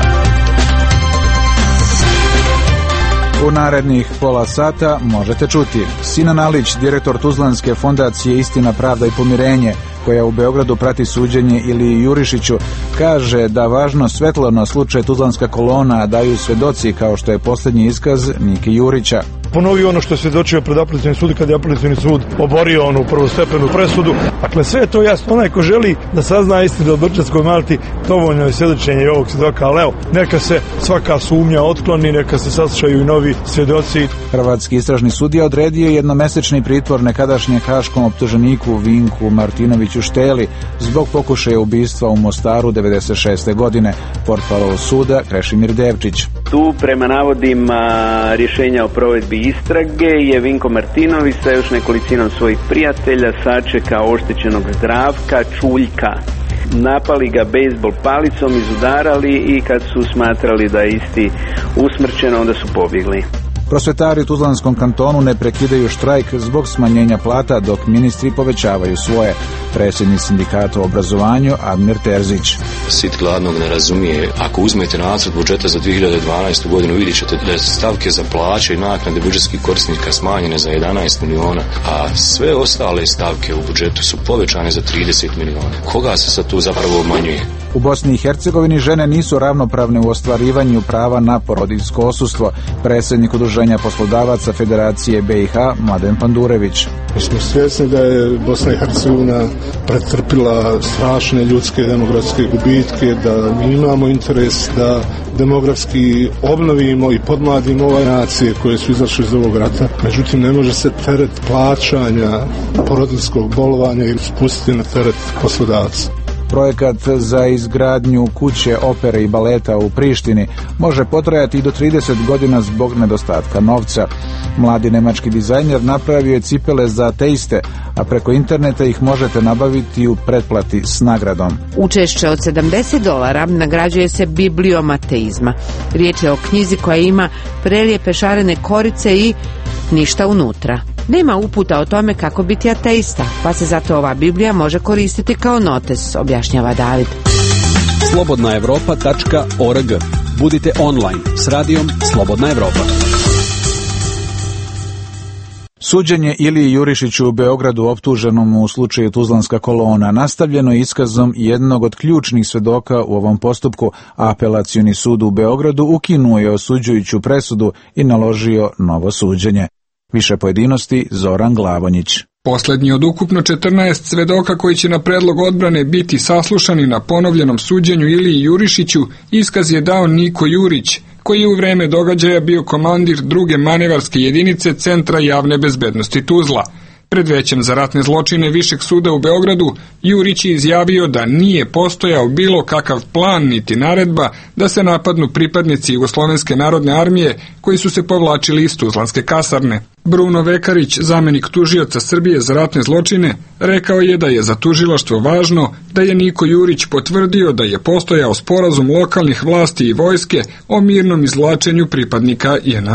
U narednih pola sata možete čuti Sinan Alić, direktor Tuzlanske fondacije Istina, pravda i pomirenje, koja u Beogradu prati suđenje, ili Jurišiću, kaže da važno svetlo na slučaj Tuzlanska kolona daju svedoci, kao što je posljednji iskaz Nike Jurića. Ponovio ono što je svjedočio pred apelacionim sudom kad je apelacioni sud oborio onu prvostepenu presudu. Dakle, sve je to jasno. Onaj ko želi da sazna istinu o Brčanskoj Malti, dovoljno je svjedočenje ovog svjedoka, ali evo, neka se svaka sumnja otkloni, neka se saslušaju i novi svjedoci. Hrvatski istražni sudija odredio jednomesečni pritvor nekadašnjem haškom optuženiku Vinku Martinoviću Šteli zbog pokušaja ubistva u Mostaru devedeset šeste godine. Portparol suda Krešimir Devčić. Tu prema navodima rješenja o provedbi istrage je Vinko Martinović sa još nekolicinom svojih prijatelja sačekao oštećenog Zdravka Čuljka. Napali ga bejzbol palicom, izudarali i kad su smatrali da je isti usmrćen, onda su pobjegli. Prosvetari u Tuzlanskom kantonu ne prekidaju štrajk zbog smanjenja plata, dok ministri povećavaju svoje. Predsjednik sindikata u obrazovanju Admir Terzić. Sit gladnog ne razumije. Ako uzmete nacrt budžeta za dvije hiljade dvanaestu. godinu, vidjet ćete da su stavke za plaće i naknade budžetskih korisnika smanjene za jedanaest miliona, a sve ostale stavke u budžetu su povećane za trideset miliona. Koga se sad tu zapravo obmanjuje? U Bosni i Hercegovini žene nisu ravnopravne u ostvarivanju prava na porodiljsko odsustvo. Predsjednik Udruženja poslodavaca Federacije B i H Mladen Pandurević. Mi smo svjesni da je Bosna i Hercegovina pretrpila strašne ljudske demografske gubitke, da mi imamo interes da demografski obnovimo i podmladimo ove nacije koje su izašle iz ovog rata. Međutim, ne može se teret plaćanja porodiljskog bolovanja ili spustiti na teret poslodavca. Projekat za izgradnju kuće opere i baleta u Prištini može potrajati i do trideset godina zbog nedostatka novca. Mladi nemački dizajner napravio je cipele za ateiste, a preko interneta ih možete nabaviti u pretplati s nagradom. Učešće od sedamdeset dolara nagrađuje se Biblijom ateizma. Riječ je o knjizi koja ima prelijepe šarene korice i ništa unutra. Nema uputa o tome kako biti ateista, pa se zato ova Biblija može koristiti kao notes, objašnjava David. slobodna evropa tačka org. Budite online s radijom Slobodna Evropa. Suđenje Iliji Jurišiću u Beogradu, optuženom u slučaju Tuzlanska kolona, nastavljeno je iskazom jednog od ključnih svedoka u ovom postupku. Apelacioni sud u Beogradu ukinuo je osuđujuću presudu i naložio novo suđenje. Više pojedinosti Zoran Glavonjić. Poslednji od ukupno četrnaest svedoka koji će na predlog odbrane biti saslušani na ponovljenom suđenju Iliji Jurišiću iskaz je dao Niko Jurić, koji je u vreme događaja bio komandir druge manevarske jedinice Centra javne bezbednosti Tuzla. Pred većem za ratne zločine Višeg suda u Beogradu, Jurić je izjavio da nije postojao bilo kakav plan niti naredba da se napadnu pripadnici Jugoslovenske narodne armije koji su se povlačili iz Tuzlanske kasarne. Bruno Vekarić, zamenik tužioca Srbije za ratne zločine, rekao je da je za tužilaštvo važno da je Niko Jurić potvrdio da je postojao sporazum lokalnih vlasti i vojske o mirnom izvlačenju pripadnika J N A.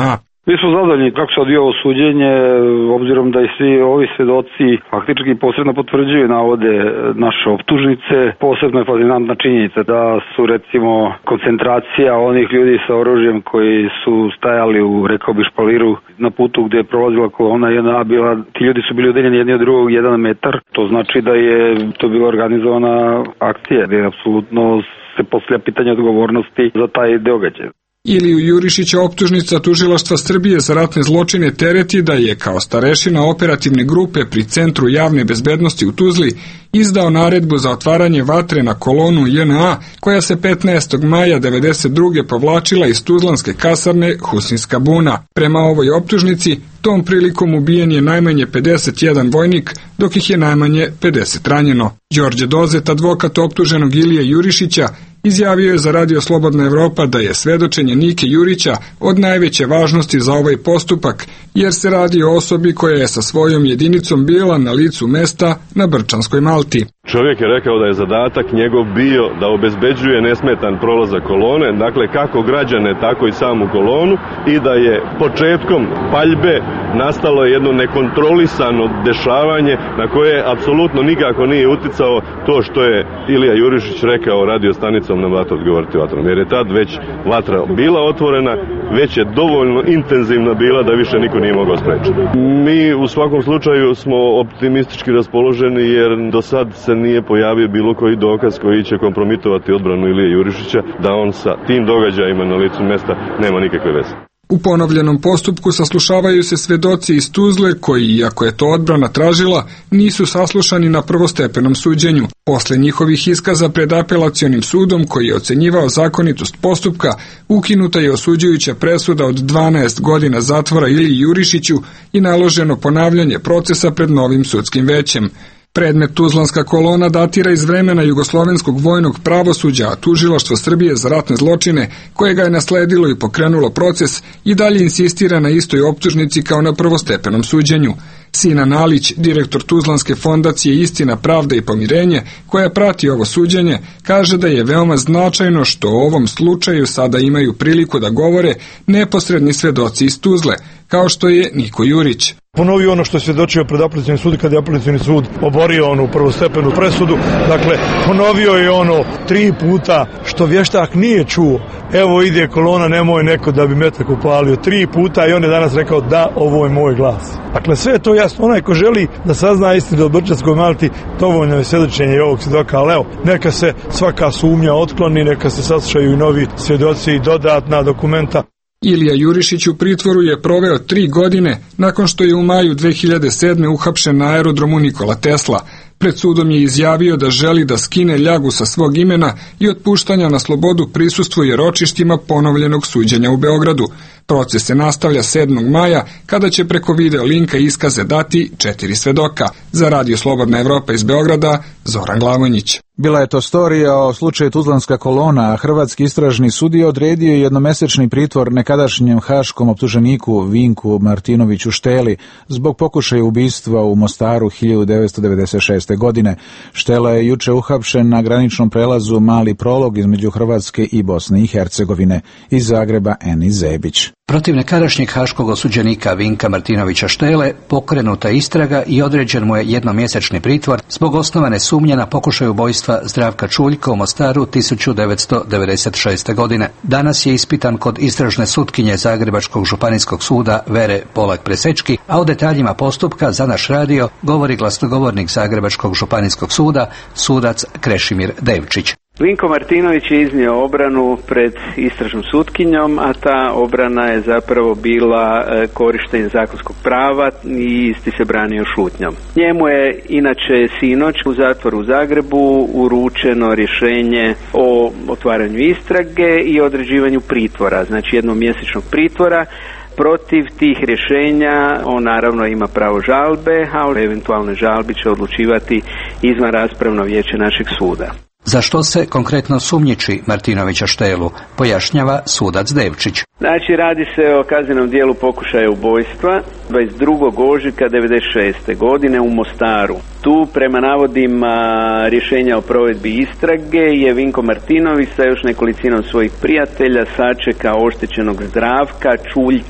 Mi smo zadovoljni kako se odvija ovo suđenje, obzirom da i svi ovi svedoci faktički posredno potvrđuju navode naše optužnice. Posebno je fascinantna činjenica da su recimo koncentracija onih ljudi sa oružjem koji su stajali u, rekao bi, špaliru na putu gdje je prolazila kolona jedna bila, ti ljudi su bili udaljeni jedni od drugog jedan metar. To znači da je to bila organizovana akcija, gdje je apsolutno se postavlja pitanje odgovornosti za taj događaj. Iliju Jurišića optužnica Tužilaštva Srbije za ratne zločine tereti da je kao starešina operativne grupe pri Centru javne bezbednosti u Tuzli izdao naredbu za otvaranje vatre na kolonu J N A koja se petnaestog maja devedeset druge povlačila iz tuzlanske kasarne Husinska buna. Prema ovoj optužnici, tom prilikom ubijen je najmanje pedeset jedan vojnik, dok ih je najmanje pedeset ranjeno. Đorđe Dozet, advokat optuženog Ilije Jurišića, izjavio je za Radio Slobodna Evropa da je svedočenje Nike Jurića od najveće važnosti za ovaj postupak, jer se radi o osobi koja je sa svojom jedinicom bila na licu mesta na Brčanskoj Malti. Čovjek je rekao da je zadatak njegov bio da obezbeđuje nesmetan prolazak kolone, dakle kako građane, tako i samu kolonu, i da je početkom paljbe nastalo jedno nekontrolisano dešavanje na koje apsolutno nikako nije uticao to što je Ilija Jurišić rekao radio stanicom na vatra odgovoriti vatrom, jer je tad već vatra bila otvorena, već je dovoljno intenzivna bila da više niko nije mogao spriječiti. Mi u svakom slučaju smo optimistički raspoloženi jer do sad se nije pojavio bilo koji dokaz koji će kompromitovati odbranu Ilije Jurišića da on sa tim događajima na licu mesta nema nikakve veze. U ponovljenom postupku saslušavaju se svedoci iz Tuzle koji, iako je to odbrana tražila, nisu saslušani na prvostepenom suđenju. Posle njihovih iskaza pred apelacionim sudom koji je ocenjivao zakonitost postupka, ukinuta je osuđujuća presuda od dvanaest godina zatvora Iliji Jurišiću i naloženo ponavljanje procesa pred novim sudskim većem. Predmet Tuzlanska kolona datira iz vremena jugoslovenskog vojnog pravosuđa, a Tužilaštvo Srbije za ratne zločine, koje ga je nasledilo i pokrenulo proces, i dalje insistira na istoj optužnici kao na prvostepenom suđenju. Sinan Alić, direktor Tuzlanske fondacije Istina, pravda i pomirenje, koja prati ovo suđenje, kaže da je veoma značajno što u ovom slučaju sada imaju priliku da govore neposredni svedoci iz Tuzle, kao što je Niko Jurić. Ponovio ono što je svjedočio pred apelacionim sudom kad je apelacioni sud oborio onu prvostepenu presudu. Dakle, ponovio je ono tri puta što vještak nije čuo. Evo ide kolona, nemoj neko da bi metak upalio. Tri puta i on je danas rekao da, ovo je moj glas. Dakle, sve je to jasno. Onaj ko želi da sazna istinu o Brčanskoj Malti, dovoljno je svjedočenje i ovog svjedoka, ali evo, neka se svaka sumnja otkloni, neka se saslušaju i novi svjedoci i dodatna dokumenta. Ilija Jurišić u pritvoru je proveo tri godine nakon što je u maju dve hiljade sedme uhapšen na aerodromu Nikola Tesla. Pred sudom je izjavio da želi da skine ljagu sa svog imena i od puštanja na slobodu prisustvuje ročištima ponovljenog suđenja u Beogradu. Proces se nastavlja sedmog maja kada će preko video linka iskaze dati četiri svedoka. Za Radio Slobodna Evropa iz Beograda, Zoran Glavonjić. Bila je to storija o slučaju Tuzlanska kolona, a hrvatski istražni sudija odredio jednomesečni pritvor nekadašnjem haškom optuženiku Vinku Martinoviću Šteli zbog pokušaja ubistva u Mostaru hiljadu devetsto devedeset šeste. godine. Štela je juče uhapšen na graničnom prelazu Mali Prolog između Hrvatske i Bosne i Hercegovine. Iz Zagreba Eni Zebić. Protiv nekadašnjeg haškog osuđenika Vinka Martinovića Štele pokrenuta istraga i određen mu je jednomjesečni pritvor zbog osnovane sumnje na pokušaj ubojstva Zdravka Čuljka u Mostaru tisuću devetsto devedeset šeste. godine. Danas je ispitan kod istražne sutkinje Zagrebačkog županijskog suda Vere Polak-Presečki, a o detaljima postupka za naš radio govori glasnogovornik Zagrebačkog županijskog suda, sudac Krešimir Devčić. Vinko Martinović je iznio obranu pred istražnom sutkinjom, a ta obrana je zapravo bila korištenje zakonskog prava i isti se branio šutnjom. Njemu je inače sinoć u zatvoru u Zagrebu uručeno rješenje o otvaranju istrage i određivanju pritvora, znači jednomjesečnog pritvora. Protiv tih rješenja on naravno ima pravo žalbe, a o eventualnoj žalbi će odlučivati izvan raspravno vijeće našeg suda. Za što se konkretno sumnjiči Martinovića Štelu, pojašnjava sudac Devčić. Znači, radi se o kaznenom dijelu pokušaja ubojstva dvadeset drugog ožujka devedeset šeste. godine u Mostaru. Tu prema navodima rješenja o provedbi istrage je Vinko Martinović sa još nekolicinom svojih prijatelja sačekao oštećenog Zdravka Čuljka.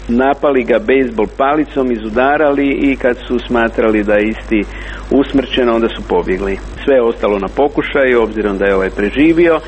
napali ga bejzbol palicom, izudarali i kad su smatrali da je isti usmrćen, onda su pobjegli. Sve je ostalo na pokušaju, obzirom da je ovaj preživio.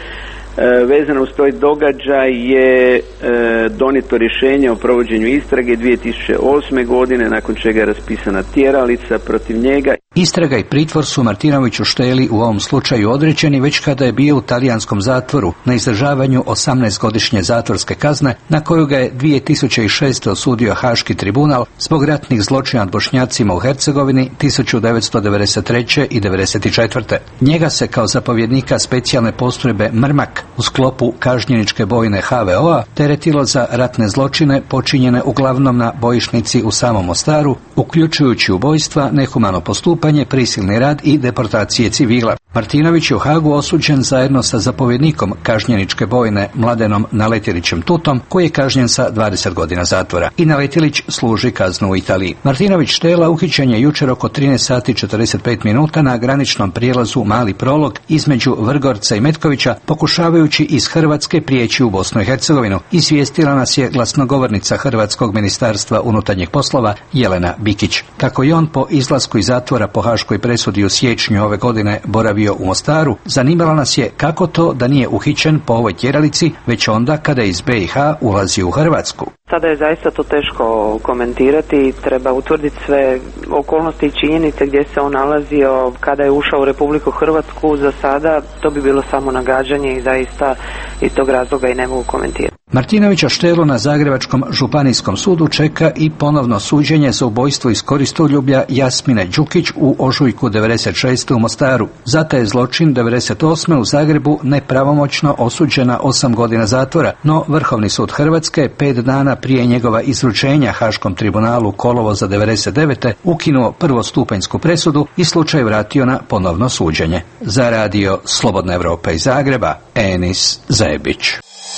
Vezano uz toj događaj je e, donijeto rješenje o provođenju istrage dvije tisuće osme. godine, nakon čega je raspisana tjeralica protiv njega. Istraga i pritvor su Martinoviću Šteli u ovom slučaju određeni već kada je bio u talijanskom zatvoru na izdržavanju osamnaestogodišnje zatvorske kazne na koju ga je dvije tisuće šeste. osudio Haški tribunal zbog ratnih zločina nad Bošnjacima u Hercegovini tisuću devetsto devedeset treće. i devedeset četvrte. Njega se kao zapovjednika specijalne postrojbe Mrmak u sklopu kažnjeničke bojne H V O-a teretilo za ratne zločine počinjene uglavnom na bojišnici u samom Mostaru, uključujući ubojstva, nehumano postupanje, prisilni rad i deportacije civila. Martinović je u Hagu osuđen zajedno sa zapovjednikom kažnjeničke bojne Mladenom Naletjelićem Tutom, koji je kažnjen sa dvadeset godina zatvora. I Naletjelić služi kaznu u Italiji. Martinović Štela uhićen je jučer oko trinaest sati i četrdeset pet minuta na graničnom prijelazu Mali Prolog između Vrgorca i Metkovića, pokušavajući iz Hrvatske prijeći u Bosnu i Hercegovinu. Izvijestila nas je glasnogovornica Hrvatskog ministarstva unutarnjih poslova Jelena Bikić. Kako je on po izlasku iz zatvora po haškoj presudi u siječnju ove godine boravio u Mostaru, zanimalo nas je kako to da nije uhićen po ovoj tjeralici, već onda kada je iz B i H ulazio u Hrvatsku. Sada je zaista to teško komentirati, treba utvrditi sve okolnosti i činjenice gdje se on nalazio, kada je ušao u Republiku Hrvatsku. Za sada to bi bilo samo nagađanje i zaista iz tog razloga i ne mogu komentirati. Martinovića Štelu na Zagrebačkom županijskom sudu čeka i ponovno suđenje za ubojstvo iz koristoljublja Jasmine Đukić u ožujku devedeset šeste. u Mostaru. Za taj je zločin devedeset osme. u Zagrebu nepravomoćno osuđena osam godina zatvora, no Vrhovni sud Hrvatske pet dana prije njegova izručenja Haškom tribunalu kolovoza devedeset devete. ukinuo prvostupanjsku presudu i slučaj vratio na ponovno suđenje. Za radio Slobodna Evropa iz Zagreba, Enis Zebić.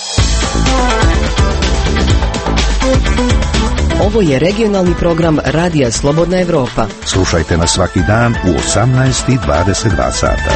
Ovo je regionalni program Radija Slobodna Evropa. Slušajte nas svaki dan u osamnaest i dvadeset dva sata.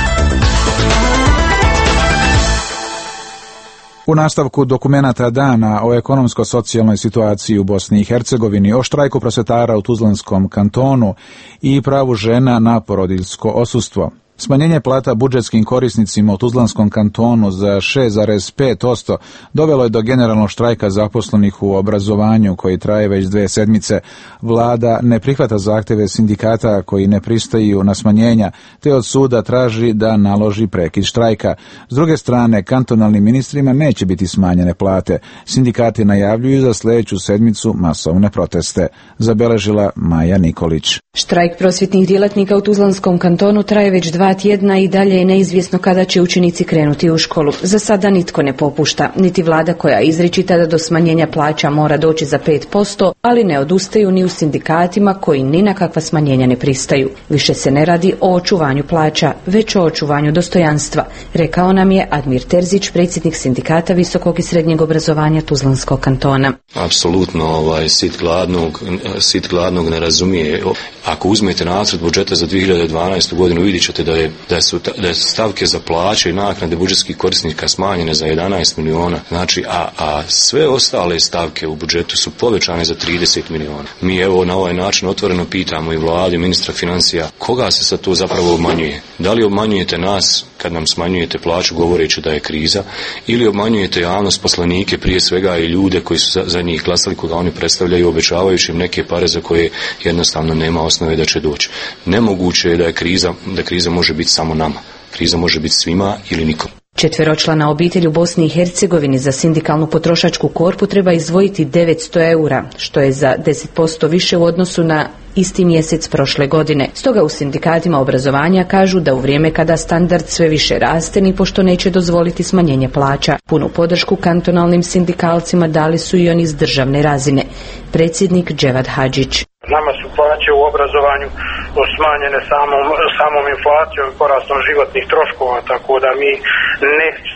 U nastavku dokumenata dana o ekonomsko-socijalnoj situaciji u Bosni i Hercegovini, o štrajku prosvjetara u Tuzlanskom kantonu i pravu žena na porodiljsko odsustvo. Smanjenje plata budžetskim korisnicima u Tuzlanskom kantonu za šest zarez pet posto dovelo je do generalnog štrajka zaposlenih u obrazovanju koji traje već dve sedmice. Vlada ne prihvata zahtjeve sindikata koji ne pristaju na smanjenja, te od suda traži da naloži prekid štrajka. S druge strane, kantonalnim ministrima neće biti smanjene plate. Sindikati najavljuju za sljedeću sedmicu masovne proteste. Zabeležila Maja Nikolić. Štrajk prosvjetnih djelatnika u Tuzlanskom kantonu traje već dva tjedna i dalje je neizvjesno kada će učenici krenuti u školu. Za sada nitko ne popušta, niti vlada koja izričita da do smanjenja plaća mora doći za pet posto, ali ne odustaju ni u sindikatima koji ni na kakva smanjenja ne pristaju. Više se ne radi o očuvanju plaća, već o očuvanju dostojanstva, rekao nam je Admir Terzić, predsjednik sindikata visokog i srednjeg obrazovanja Tuzlanskog kantona. Apsolutno, ovaj, sit gladnog, sit gladnog ne razumije. Ako uzmete nacrt budžeta za dvije hiljade dvanaestu. godinu, vidjet ćete da je, da su, da je stavke za plaće i naknade budžetskih korisnika smanjene za jedanaest miliona. Znači, a, a sve ostale stavke u budžetu su povećane za trideset miliona. Mi evo na ovaj način otvoreno pitamo i vladi, ministra financija, koga se sad to zapravo obmanjuje? Da li obmanjujete nas kad nam smanjujete plaću govoreći da je kriza, ili obmanjujete javnost, poslanike, prije svega i ljude koji su za, za njih glasali, koga oni predstavljaju, obećavajući im neke pare za koje jednostavno nema osnove da će doći. Nemoguće je da je kriza, da kriza može biti samo nama. Kriza može biti svima ili nikom. Četveročlana obitelj u Bosni i Hercegovini za sindikalnu potrošačku korpu treba izdvojiti devetsto eura, što je za deset posto više u odnosu na isti mjesec prošle godine. Stoga u sindikatima obrazovanja kažu da u vrijeme kada standard sve više raste, ni pošto neće dozvoliti smanjenje plaća. Punu podršku kantonalnim sindikalcima dali su i oni s državne razine. Predsjednik Dževad Hadžić. Nama su plaće u obrazovanju smanjene samom, samom inflacijom i porastom životnih troškova, tako da mi ne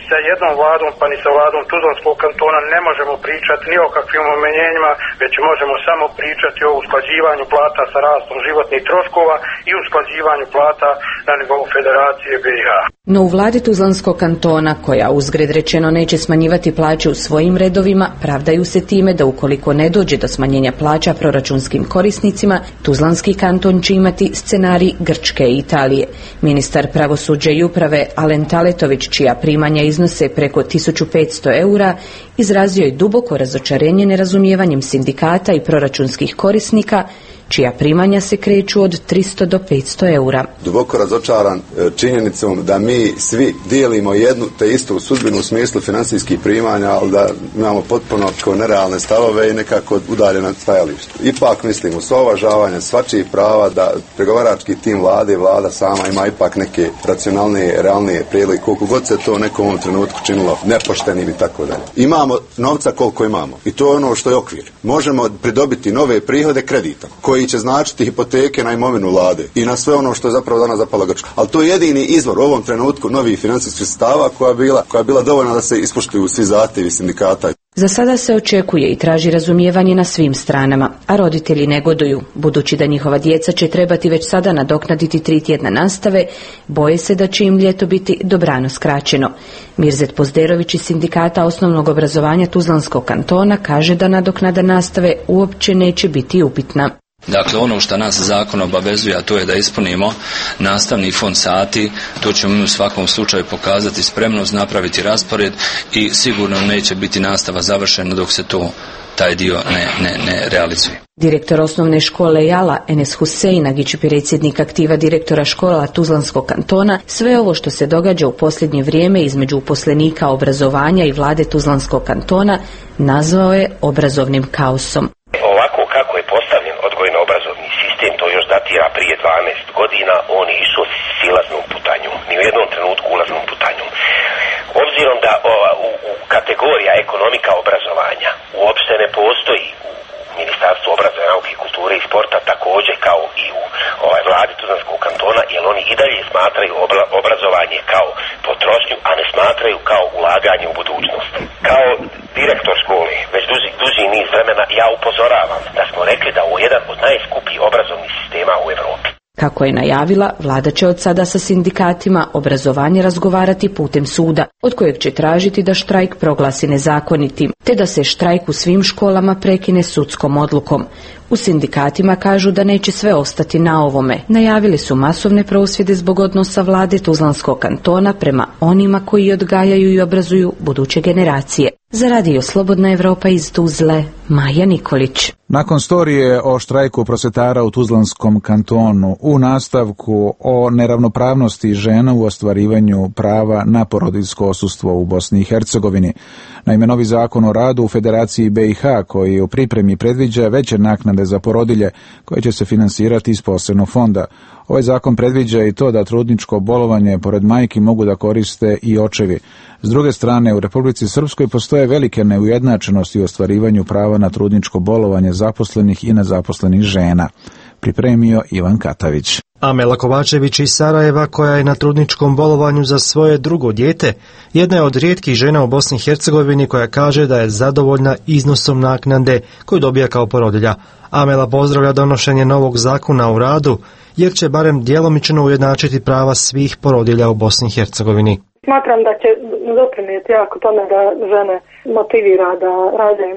sa jednom vladom pa ni sa vladom Tuzlanskog kantona ne možemo pričati ni o kakvim umanjenjima, već možemo samo pričati o usklađivanju plata sa rastom životnih troškova i usklađivanju plata na nivou Federacije B i H. No u vladi Tuzlanskog kantona, koja uzgred rečeno neće smanjivati plaće u svojim redovima, pravdaju se time da ukoliko ne dođe do smanjenja plaća proračunskim korisnicima, Tuzlanski kanton će imati scenarij Grčke i Italije. Ministar pravosuđa i uprave Alen Taletović, čija primanja iznose preko tisuću petsto eura, izrazio je duboko razočarenje nerazumijevanjem sindikata i proračunskih korisnika, čija primanja se kreću od tristo do petsto eura. Duboko razočaran činjenicom da mi svi dijelimo jednu te istu sudbinu u smislu financijskih primanja, ali da imamo potpuno nerealne stavove i nekako udaljena stajališta. Ipak mislim, u svo uvažavanje svačijih prava, da pregovarački tim vlade i vlada sama ima ipak neke racionalnije, realnije prijedloge, koliko god se to nekom ovom trenutku činilo nepoštenim i tako dalje. Imamo novca koliko imamo i to je ono što je okvir. Možemo pridobiti nove prihode kreditom, koji će značiti hipoteke na imovinu vlade i na sve ono što je zapravo danas zapala Grčka. Ali to je jedini izvor u ovom trenutku novih financijskih sredstava koja je bila, koja je bila dovoljna da se ispoštuju svi zahtjevi sindikata. Za sada se očekuje i traži razumijevanje na svim stranama, a roditelji negoduju. Budući da njihova djeca će trebati već sada nadoknaditi tri tjedna nastave, boje se da će im ljeto biti dobrano skraćeno. Mirzet Pozderović iz Sindikata osnovnog obrazovanja Tuzlanskog kantona kaže da nadoknada nastave uopće neće biti upitna. Dakle, ono što nas zakon obavezuje, a to je da ispunimo nastavni fond sati, to ćemo mi u svakom slučaju pokazati spremnost, napraviti raspored i sigurno neće biti nastava završena dok se to, taj dio ne, ne, ne realizuje. Direktor osnovne škole Jala, Enes Huseinagić, predsjednik aktiva direktora škola Tuzlanskog kantona, sve ovo što se događa u posljednje vrijeme između uposlenika obrazovanja i vlade Tuzlanskog kantona nazvao je obrazovnim kaosom. Ovako kako je postavljen odgojno-obrazovni sistem, to još datira prije dvanaest godina, on je išao silaznom putanjom, ni u jednom trenutku ulaznom putanjom. Obzirom da ova, u, u kategorija ekonomika obrazovanja uopšte ne postoji u Ministarstvu obrazovanja, nauke, kulture i sporta, također kao i u ovaj, vladi Tuzlanskog kantona, jer oni i dalje smatraju obla, obrazovanje kao potrošnju, a ne smatraju kao ulaganje u budućnost. Kao direktor škole, već duži, duži niz vremena, ja upozoravam da smo rekli da ovo je jedan od najskupijih obrazovnih sistema u Europi. Kako je najavila, vlada će od sada sa sindikatima obrazovanje razgovarati putem suda, od kojeg će tražiti da štrajk proglasi nezakonitim, te da se štrajk u svim školama prekine sudskom odlukom. U sindikatima kažu da neće sve ostati na ovome. Najavili su masovne prosvjede zbog odnosa vlade Tuzlanskog kantona prema onima koji odgajaju i obrazuju buduće generacije. Za Radio Slobodna Evropa iz Tuzle, Maja Nikolić. Nakon storije o štrajku prosvjetara u Tuzlanskom kantonu, u nastavku o neravnopravnosti žena u ostvarivanju prava na porodiljsko odsustvo u Bosni i Hercegovini. Naime, novi zakon o radu u Federaciji B i H, koji u pripremi predviđa veće naknade za porodilje koje će se finansirati iz posebnog fonda. Ovaj zakon predviđa i to da trudničko bolovanje pored majki mogu da koriste i očevi. S druge strane, u Republici Srpskoj postoje velike neujednačenosti u ostvarivanju prava na trudničko bolovanje zaposlenih i nezaposlenih žena. Pripremio Ivan Katavić. Amela Kovačević iz Sarajeva, koja je na trudničkom bolovanju za svoje drugo dijete, jedna je od rijetkih žena u Bosni i Hercegovini koja kaže da je zadovoljna iznosom naknade koju dobija kao porodilja. Amela pozdravlja donošenje novog zakona o radu, jer će barem djelomično ujednačiti prava svih porodilja u Bosni i Hercegovini. Smatram da će doprinijeti jako tome da žene motivira da rađaju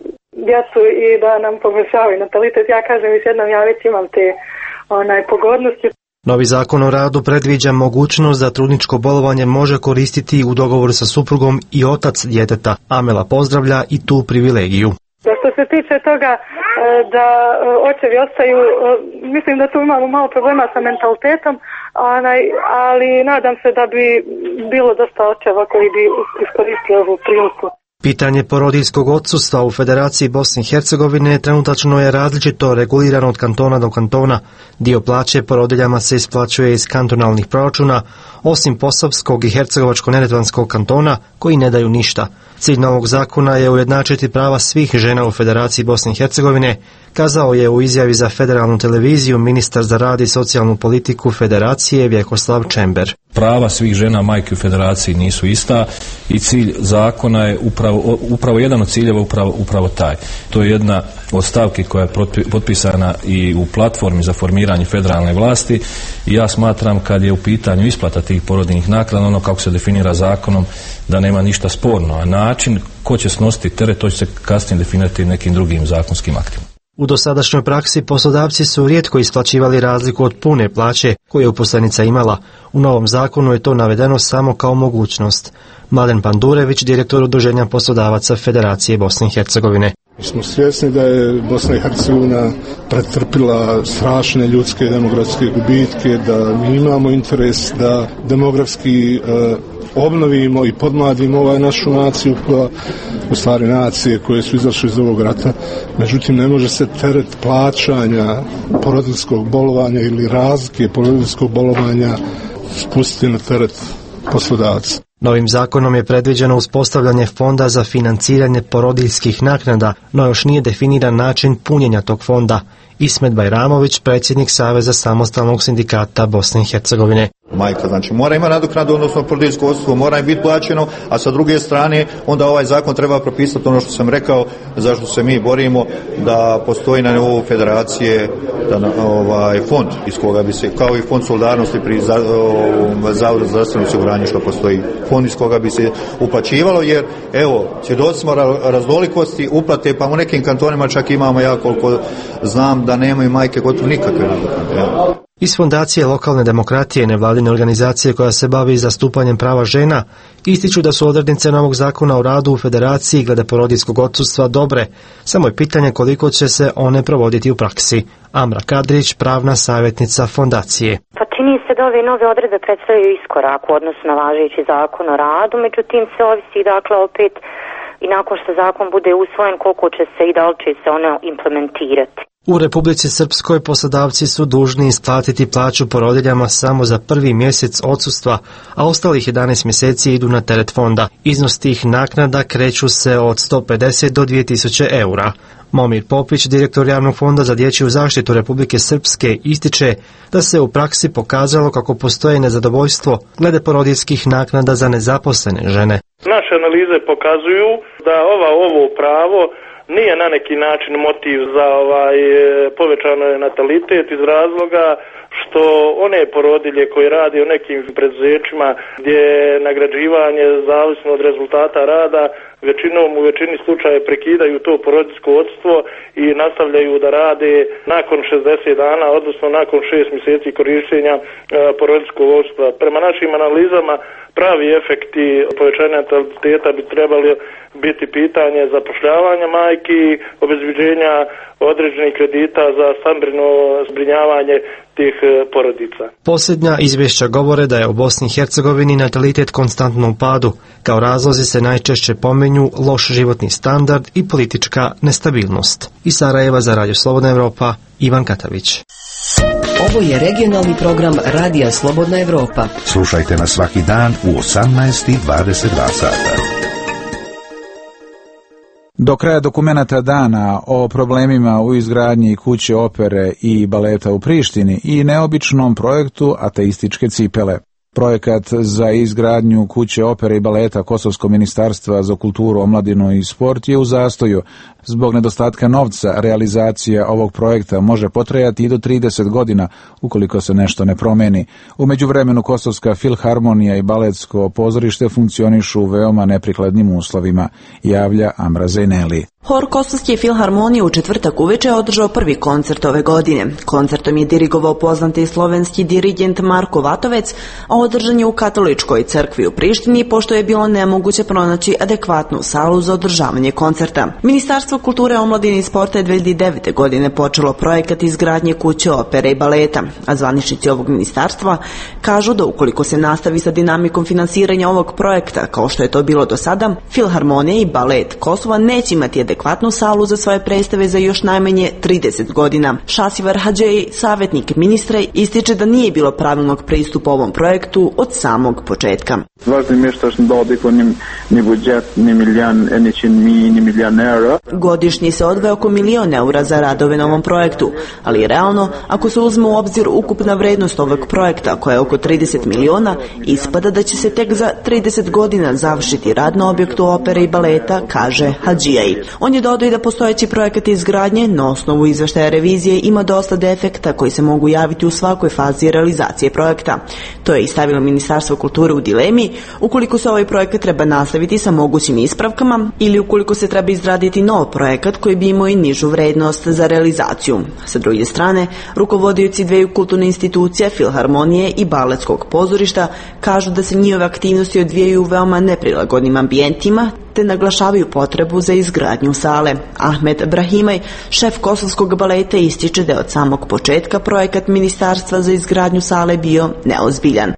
djecu i da nam poboljšavaju natalitet. Ja kažem još jednom, ja već imam te onaj, pogodnosti. Novi zakon o radu predviđa mogućnost da trudničko bolovanje može koristiti u dogovoru sa suprugom i otac djeteta. Amela pozdravlja i tu privilegiju. Da što se tiče toga da očevi ostaju, mislim da tu imamo malo problema sa mentalitetom, ali nadam se da bi bilo dosta očeva koji bi iskoristili ovu priliku. Pitanje porodiljskog odsustva u Federaciji Bosne i Hercegovine trenutačno je različito regulirano od kantona do kantona. Dio plaće porodiljama se isplaćuje iz kantonalnih proračuna, osim Posavskog i Hercegovačko-neretvanskog kantona, koji ne daju ništa. Cilj novog zakona je ujednačiti prava svih žena u Federaciji Bosne i Hercegovine, kazao je u izjavi za federalnu televiziju ministar za rad i socijalnu politiku Federacije Vjekoslav Čember. prava svih žena majki u federaciji nisu ista i cilj zakona je upravo, upravo jedan od ciljeva upravo, upravo taj. To je jedna od stavki koja je potpisana i u platformi za formiranje federalne vlasti i ja smatram kad je u pitanju isplata tih porodiljnih naknada, ono kako se definira zakonom, da nema ništa sporno, a način ko će snositi teret, to će se kasnije definirati nekim drugim zakonskim aktima. U dosadašnjoj praksi poslodavci su rijetko isplaćivali razliku od pune plaće koju je uposlenica imala. U novom zakonu je to navedeno samo kao mogućnost. Mladen Pandurević, direktor Udruženja poslodavaca Federacije Bosne i Hercegovine. Mi smo svjesni da je Bosna i Hercegovina pretrpila strašne ljudske i demografske gubitke, da mi imamo interes da demografski e, obnovimo i podmladimo ovaj našu naciju, koja, u stvari nacije koje su izašle iz ovog rata. Međutim, ne može se teret plaćanja porodiljskog bolovanja ili razlike porodiljskog bolovanja spustiti na teret poslodavca. Novim zakonom je predviđeno uspostavljanje fonda za financiranje porodiljskih naknada, no još nije definiran način punjenja tog fonda. Ismet Bajramović, predsjednik Saveza samostalnog sindikata Bosne i Hercegovine. Majka, znači mora ima nadoknadu, odnosno porodiljsko odsustvo mora im biti plaćeno, a sa druge strane onda ovaj zakon treba propisati ono što sam rekao, zašto se mi borimo, da postoji na nivou federacije da, ovaj fond iz koga bi se, kao i fond solidarnosti pri za, Zavodu za zdravstveno osiguranje što postoji, fond iz koga bi se uplaćivalo, jer evo, svjedoci smo raznolikosti uplate, pa u nekim kantonima čak imamo, ja koliko znam, da nemaju majke gotovo nikakve nadoknade. Iz Fondacije lokalne demokratije, nevladine organizacije koja se bavi zastupanjem prava žena, ističu da su odrednice novog zakona o radu u Federaciji glede porodiljskog odsustva dobre, samo je pitanje koliko će se one provoditi u praksi. Amra Kadrić, pravna savjetnica Fondacije. Pa čini se da ove nove odredbe predstavljaju iskorak u odnosu na važeći zakon o radu, međutim se ovisi dakle opet i nakon što zakon bude usvojen koliko će se i da li će se one implementirati. U Republici Srpskoj poslodavci su dužni isplatiti plaću porodiljama samo za prvi mjesec odsustva, a ostalih jedanaest mjeseci idu na teret fonda. Iznos tih naknada kreću se od sto pedeset do dvije tisuće eura. Momir Popić, direktor Javnog fonda za dječju zaštitu Republike Srpske, ističe da se u praksi pokazalo kako postoji nezadovoljstvo glede porodiljskih naknada za nezaposlene žene. Naše analize pokazuju da ova ovo pravo nije na neki način motiv za ovaj povećan natalitet iz razloga što one porodilje koje rade u nekim preduzećima gdje je nagrađivanje zavisno od rezultata rada, većinom u većini slučaja prekidaju to porodiljsko odsustvo i nastavljaju da rade nakon šezdeset dana, odnosno nakon šest mjeseci korištenja e, porodiljskog odsustva. Prema našim analizama pravi efekti povećanja nataliteta bi trebali biti pitanje zapošljavanja majki, obezbeđenja određenih kredita za stambeno zbrinjavanje tih porodica. Posljednja izvješća govore da je u Bosni i Hercegovini natalitet konstantno u padu. Kao razlozi se najčešće pominju loš životni standard i politička nestabilnost. Iz Sarajeva za Radio Slobodna Evropa, Ivan Katavić. Ovo je regionalni program Radija Slobodna Evropa. Slušajte nas svaki dan u osamnaest i dvadeset dva sata. Do kraja dokumenata dana o problemima u izgradnji kuće opere i baleta u Prištini i neobičnom projektu ateističke cipele. Projekat za izgradnju kuće opere i baleta Kosovskog ministarstva za kulturu, omladinu i sport je u zastoju. Zbog nedostatka novca realizacija ovog projekta može potrajati i do trideset godina ukoliko se nešto ne promeni. U međuvremenu Kosovska filharmonija i baletsko pozorište funkcionišu u veoma neprikladnim uslovima, javlja Amra Zejneli. Hor Kosovske filharmonije u četvrtak uveče održao prvi koncert ove godine. Koncertom je dirigovao poznati slovenski dirigent Marko Vatovec, a održan je u katoličkoj crkvi u Prištini, pošto je bilo nemoguće pronaći adekvatnu salu za održavanje koncerta. Ministarstvo kulture, omladine i sporta je dve hiljade devete. godine počelo projekat izgradnje kuće opere i baleta, a zvaničnici ovog ministarstva kažu da ukoliko se nastavi sa dinamikom finansiranja ovog projekta, kao što je to bilo do sada, filharmonija i balet Kosova neće imati adekvatnu salu za svoje predstave za još najmanje trideset godina. Šasivar Hadžej, savjetnik ministra, ističe da nije bilo pravilnog pristupa ovom projektu od samog početka. Godišnji se odvaja oko milion eura za radove na ovom projektu, ali realno, ako se uzme u obzir ukupna vrednost ovog projekta, koja je oko trideset miliona, ispada da će se tek za trideset godina završiti rad na objektu opere i baleta, kaže Hadžijaj. On je dodao i da postojeći projekat izgradnje na osnovu izveštaja revizije ima dosta defekta koji se mogu javiti u svakoj fazi realizacije projekta. To je i stavilo Ministarstvo kulture u dilemi ukoliko se ovaj projekat treba nastaviti sa mogućim ispravkama ili ukoliko se treba izraditi nov projekat koji bi imao i nižu vrednost za realizaciju. Sa druge strane, rukovodioci dveju kulturne institucije, Filharmonije i Baletskog pozorišta, kažu da se njihove aktivnosti odvijaju u veoma neprilagodnim ambijentima, te naglašavaju potrebu za izgradnju sale. Ahmed Brahimaj, šef kosovskog baleta, ističe da je od samog početka projekat Ministarstva za izgradnju sale bio neozbiljan.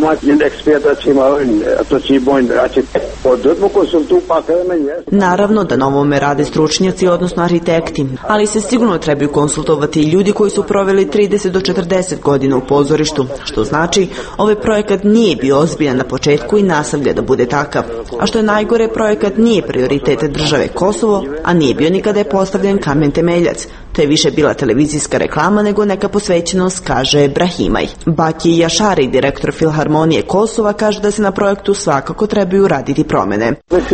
Naravno da na ovome rade stručnjaci, odnosno arhitekti, ali se sigurno trebaju konsultovati i ljudi koji su proveli trideset do četrdeset godina u pozorištu, što znači ovaj projekat nije bio ozbiljan na početku i nastavlja da bude takav. A što je najgore, projekat nije prioritet države Kosovo, a nije bio ni kada je postavljen kamen temeljac. To je više bila televizijska reklama nego neka posvećenost, kaže Brahimaj. Baki Jašari, direktor Filharmonije Kosova, kaže da se na projektu svakako trebaju raditi promene.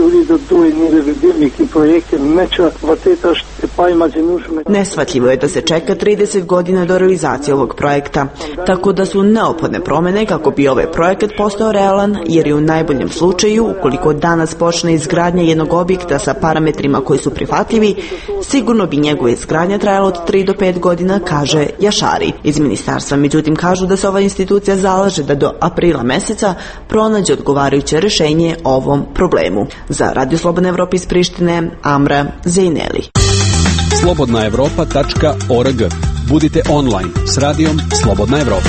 Neshvatljivo je da se čeka trideset godina do realizacije ovog projekta, tako da su neophodne promene kako bi ovaj projekat postao realan, jer je u najboljem slučaju, ukoliko danas počne izgradnja jednog objekta sa parametrima koji su prihvatljivi, sigurno bi njegova izgradnja trajala od tri do pet godina, kaže Jašari. Iz ministarstva međutim kažu da se ova institucija zalaže da do aprila meseca pronađe odgovarajuće rješenje ovom problemu. Za Radio Slobodna Evropa iz Prištine, Amra Zejneli. slobodna evropa tačka org. Budite online s radijom Slobodna Evropa.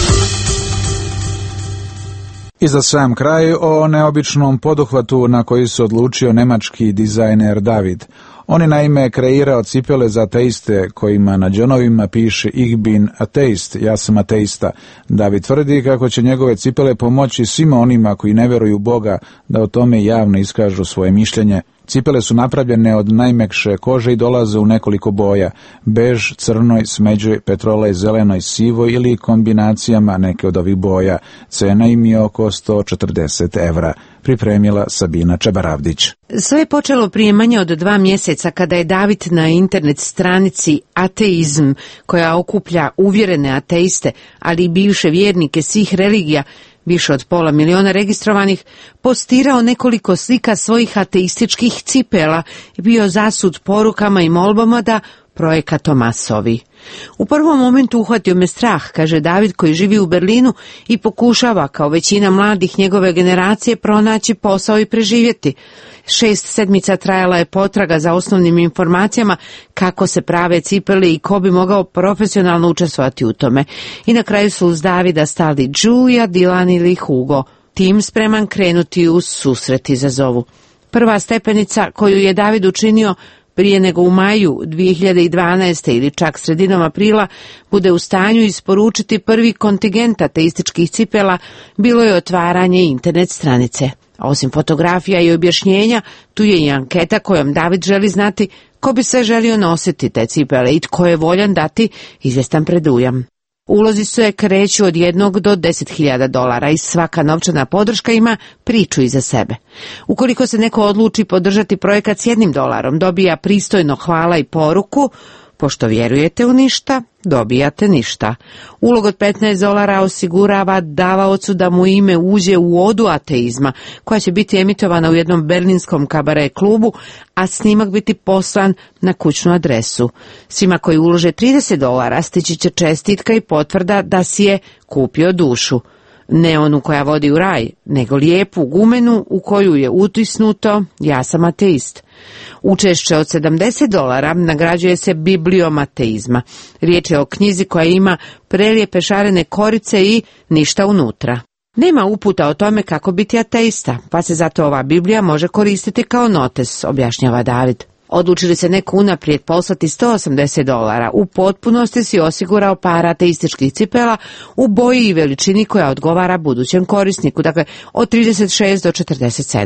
I za sam kraj o neobičnom poduhvatu na koji se odlučio nemački dizajner David. On je naime kreirao cipele za ateiste kojima na džonovima piše Ich bin ateist, ja sam ateista. David tvrdi kako će njegove cipele pomoći svima onima koji ne vjeruju u Boga da o tome javno iskažu svoje mišljenje. Cipele su napravljene od najmekše kože i dolaze u nekoliko boja: bež, crnoj, smeđoj, petrolej, zelenoj, sivoj ili kombinacijama neke od ovih boja. Cena im je oko sto četrdeset evra. Pripremila Sabina Čabaravdić. Sve je počelo prije manje od dva mjeseca kada je David na internet stranici Ateizm, koja okuplja uvjerene ateiste, ali i bivše vjernike svih religija, više od pola miliona registrovanih, postirao nekoliko slika svojih ateističkih cipela i bio zasut porukama i molbama da projekat omasovi. U prvom momentu uhvatio me strah, kaže David, koji živi u Berlinu i pokušava, kao većina mladih njegove generacije, pronaći posao i preživjeti. Šest sedmica trajala je potraga za osnovnim informacijama kako se prave cipele i ko bi mogao profesionalno učestvovati u tome. I na kraju su uz Davida stali Julia, Dylan ili Hugo. Tim spreman krenuti u susret izazovu. Prva stepenica koju je David učinio prije nego u maju dvije hiljade dvanaeste. ili čak sredinom aprila bude u stanju isporučiti prvi kontingent ateističkih cipela, bilo je otvaranje internet stranice. A osim fotografija i objašnjenja, tu je i anketa kojom David želi znati ko bi sve želio nositi te cipele i tko je voljan dati izvjestan predujam. Ulozi se kreću od jednog do deset hiljada dolara i svaka novčana podrška ima priču iza sebe. Ukoliko se neko odluči podržati projekat s jednim dolarom, dobija pristojno hvala i poruku: pošto vjerujete u ništa, dobijate ništa. Ulog od petnaest dolara osigurava davaocu da mu ime uđe u odu ateizma, koja će biti emitovana u jednom berlinskom kabare klubu, a snimak biti poslan na kućnu adresu. Svima koji ulože trideset dolara stići će čestitka i potvrda da si je kupio dušu. Ne onu koja vodi u raj, nego lijepu gumenu u koju je utisnuto ja sam ateist. Učešće od sedamdeset dolara nagrađuje se Biblijom ateizma. Riječ je o knjizi koja ima prelijepe šarene korice i ništa unutra. Nema uputa o tome kako biti ateista, pa se zato ova Biblija može koristiti kao notes, objašnjava David. Odluči li se neko unaprijed poslati sto osamdeset dolara, u potpunosti si osigurao par ateističkih cipela u boji i veličini koja odgovara budućem korisniku, dakle od trideset šest do četrdeset sedam.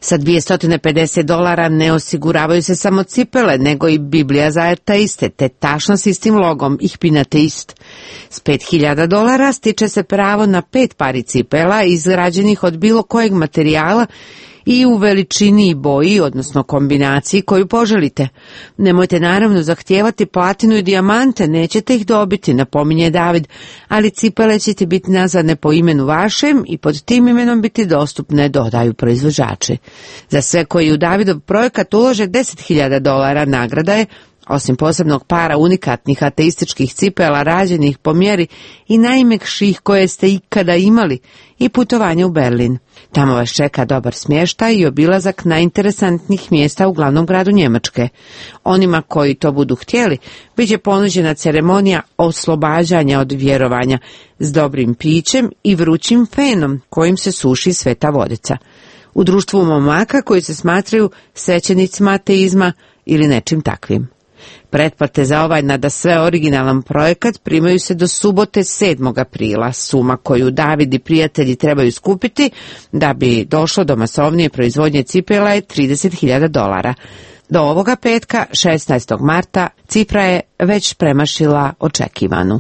Sa dvjesto pedeset dolara ne osiguravaju se samo cipele, nego i Biblija za ateiste, te tašno s istim logom Ich bin ateist. S pet hiljada dolara stiče se pravo na pet pari cipela izrađenih od bilo kojeg materijala i u veličini i boji, odnosno kombinaciji koju poželite. Nemojte naravno zahtijevati platinu i dijamante, nećete ih dobiti, napominje David, ali cipele će ti biti nazvane po imenu vašem i pod tim imenom biti dostupne, dodaju proizvođači. Za sve koji u Davidov projekat ulože deset hiljada dolara nagrada je, osim posebnog para unikatnih ateističkih cipela rađenih po mjeri i najmekših koje ste ikada imali, i putovanje u Berlin. Tamo vas čeka dobar smještaj i obilazak najinteresantnijih mjesta u glavnom gradu Njemačke. Onima koji to budu htjeli, bit će ponuđena ceremonija oslobađanja od vjerovanja s dobrim pićem i vrućim fenom kojim se suši sveta vodica. U društvu momaka koji se smatraju svećenicima ateizma ili nečim takvim. Pretplate za ovaj nadasve originalan projekat primaju se do subote sedmog aprila. Suma koju David i prijatelji trebaju skupiti da bi došlo do masovnije proizvodnje cipela je trideset hiljada dolara. Do ovoga petka, šesnaestog marta, cifra je već premašila očekivanu.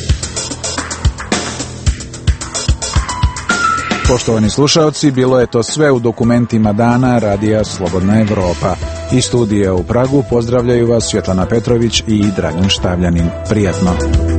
Poštovani slušaoci, bilo je to sve u dokumentima dana Radija Slobodna Evropa. Iz studija u Pragu pozdravljaju vas Svjetlana Petrović i Dragan Štavljanin. Prijatno.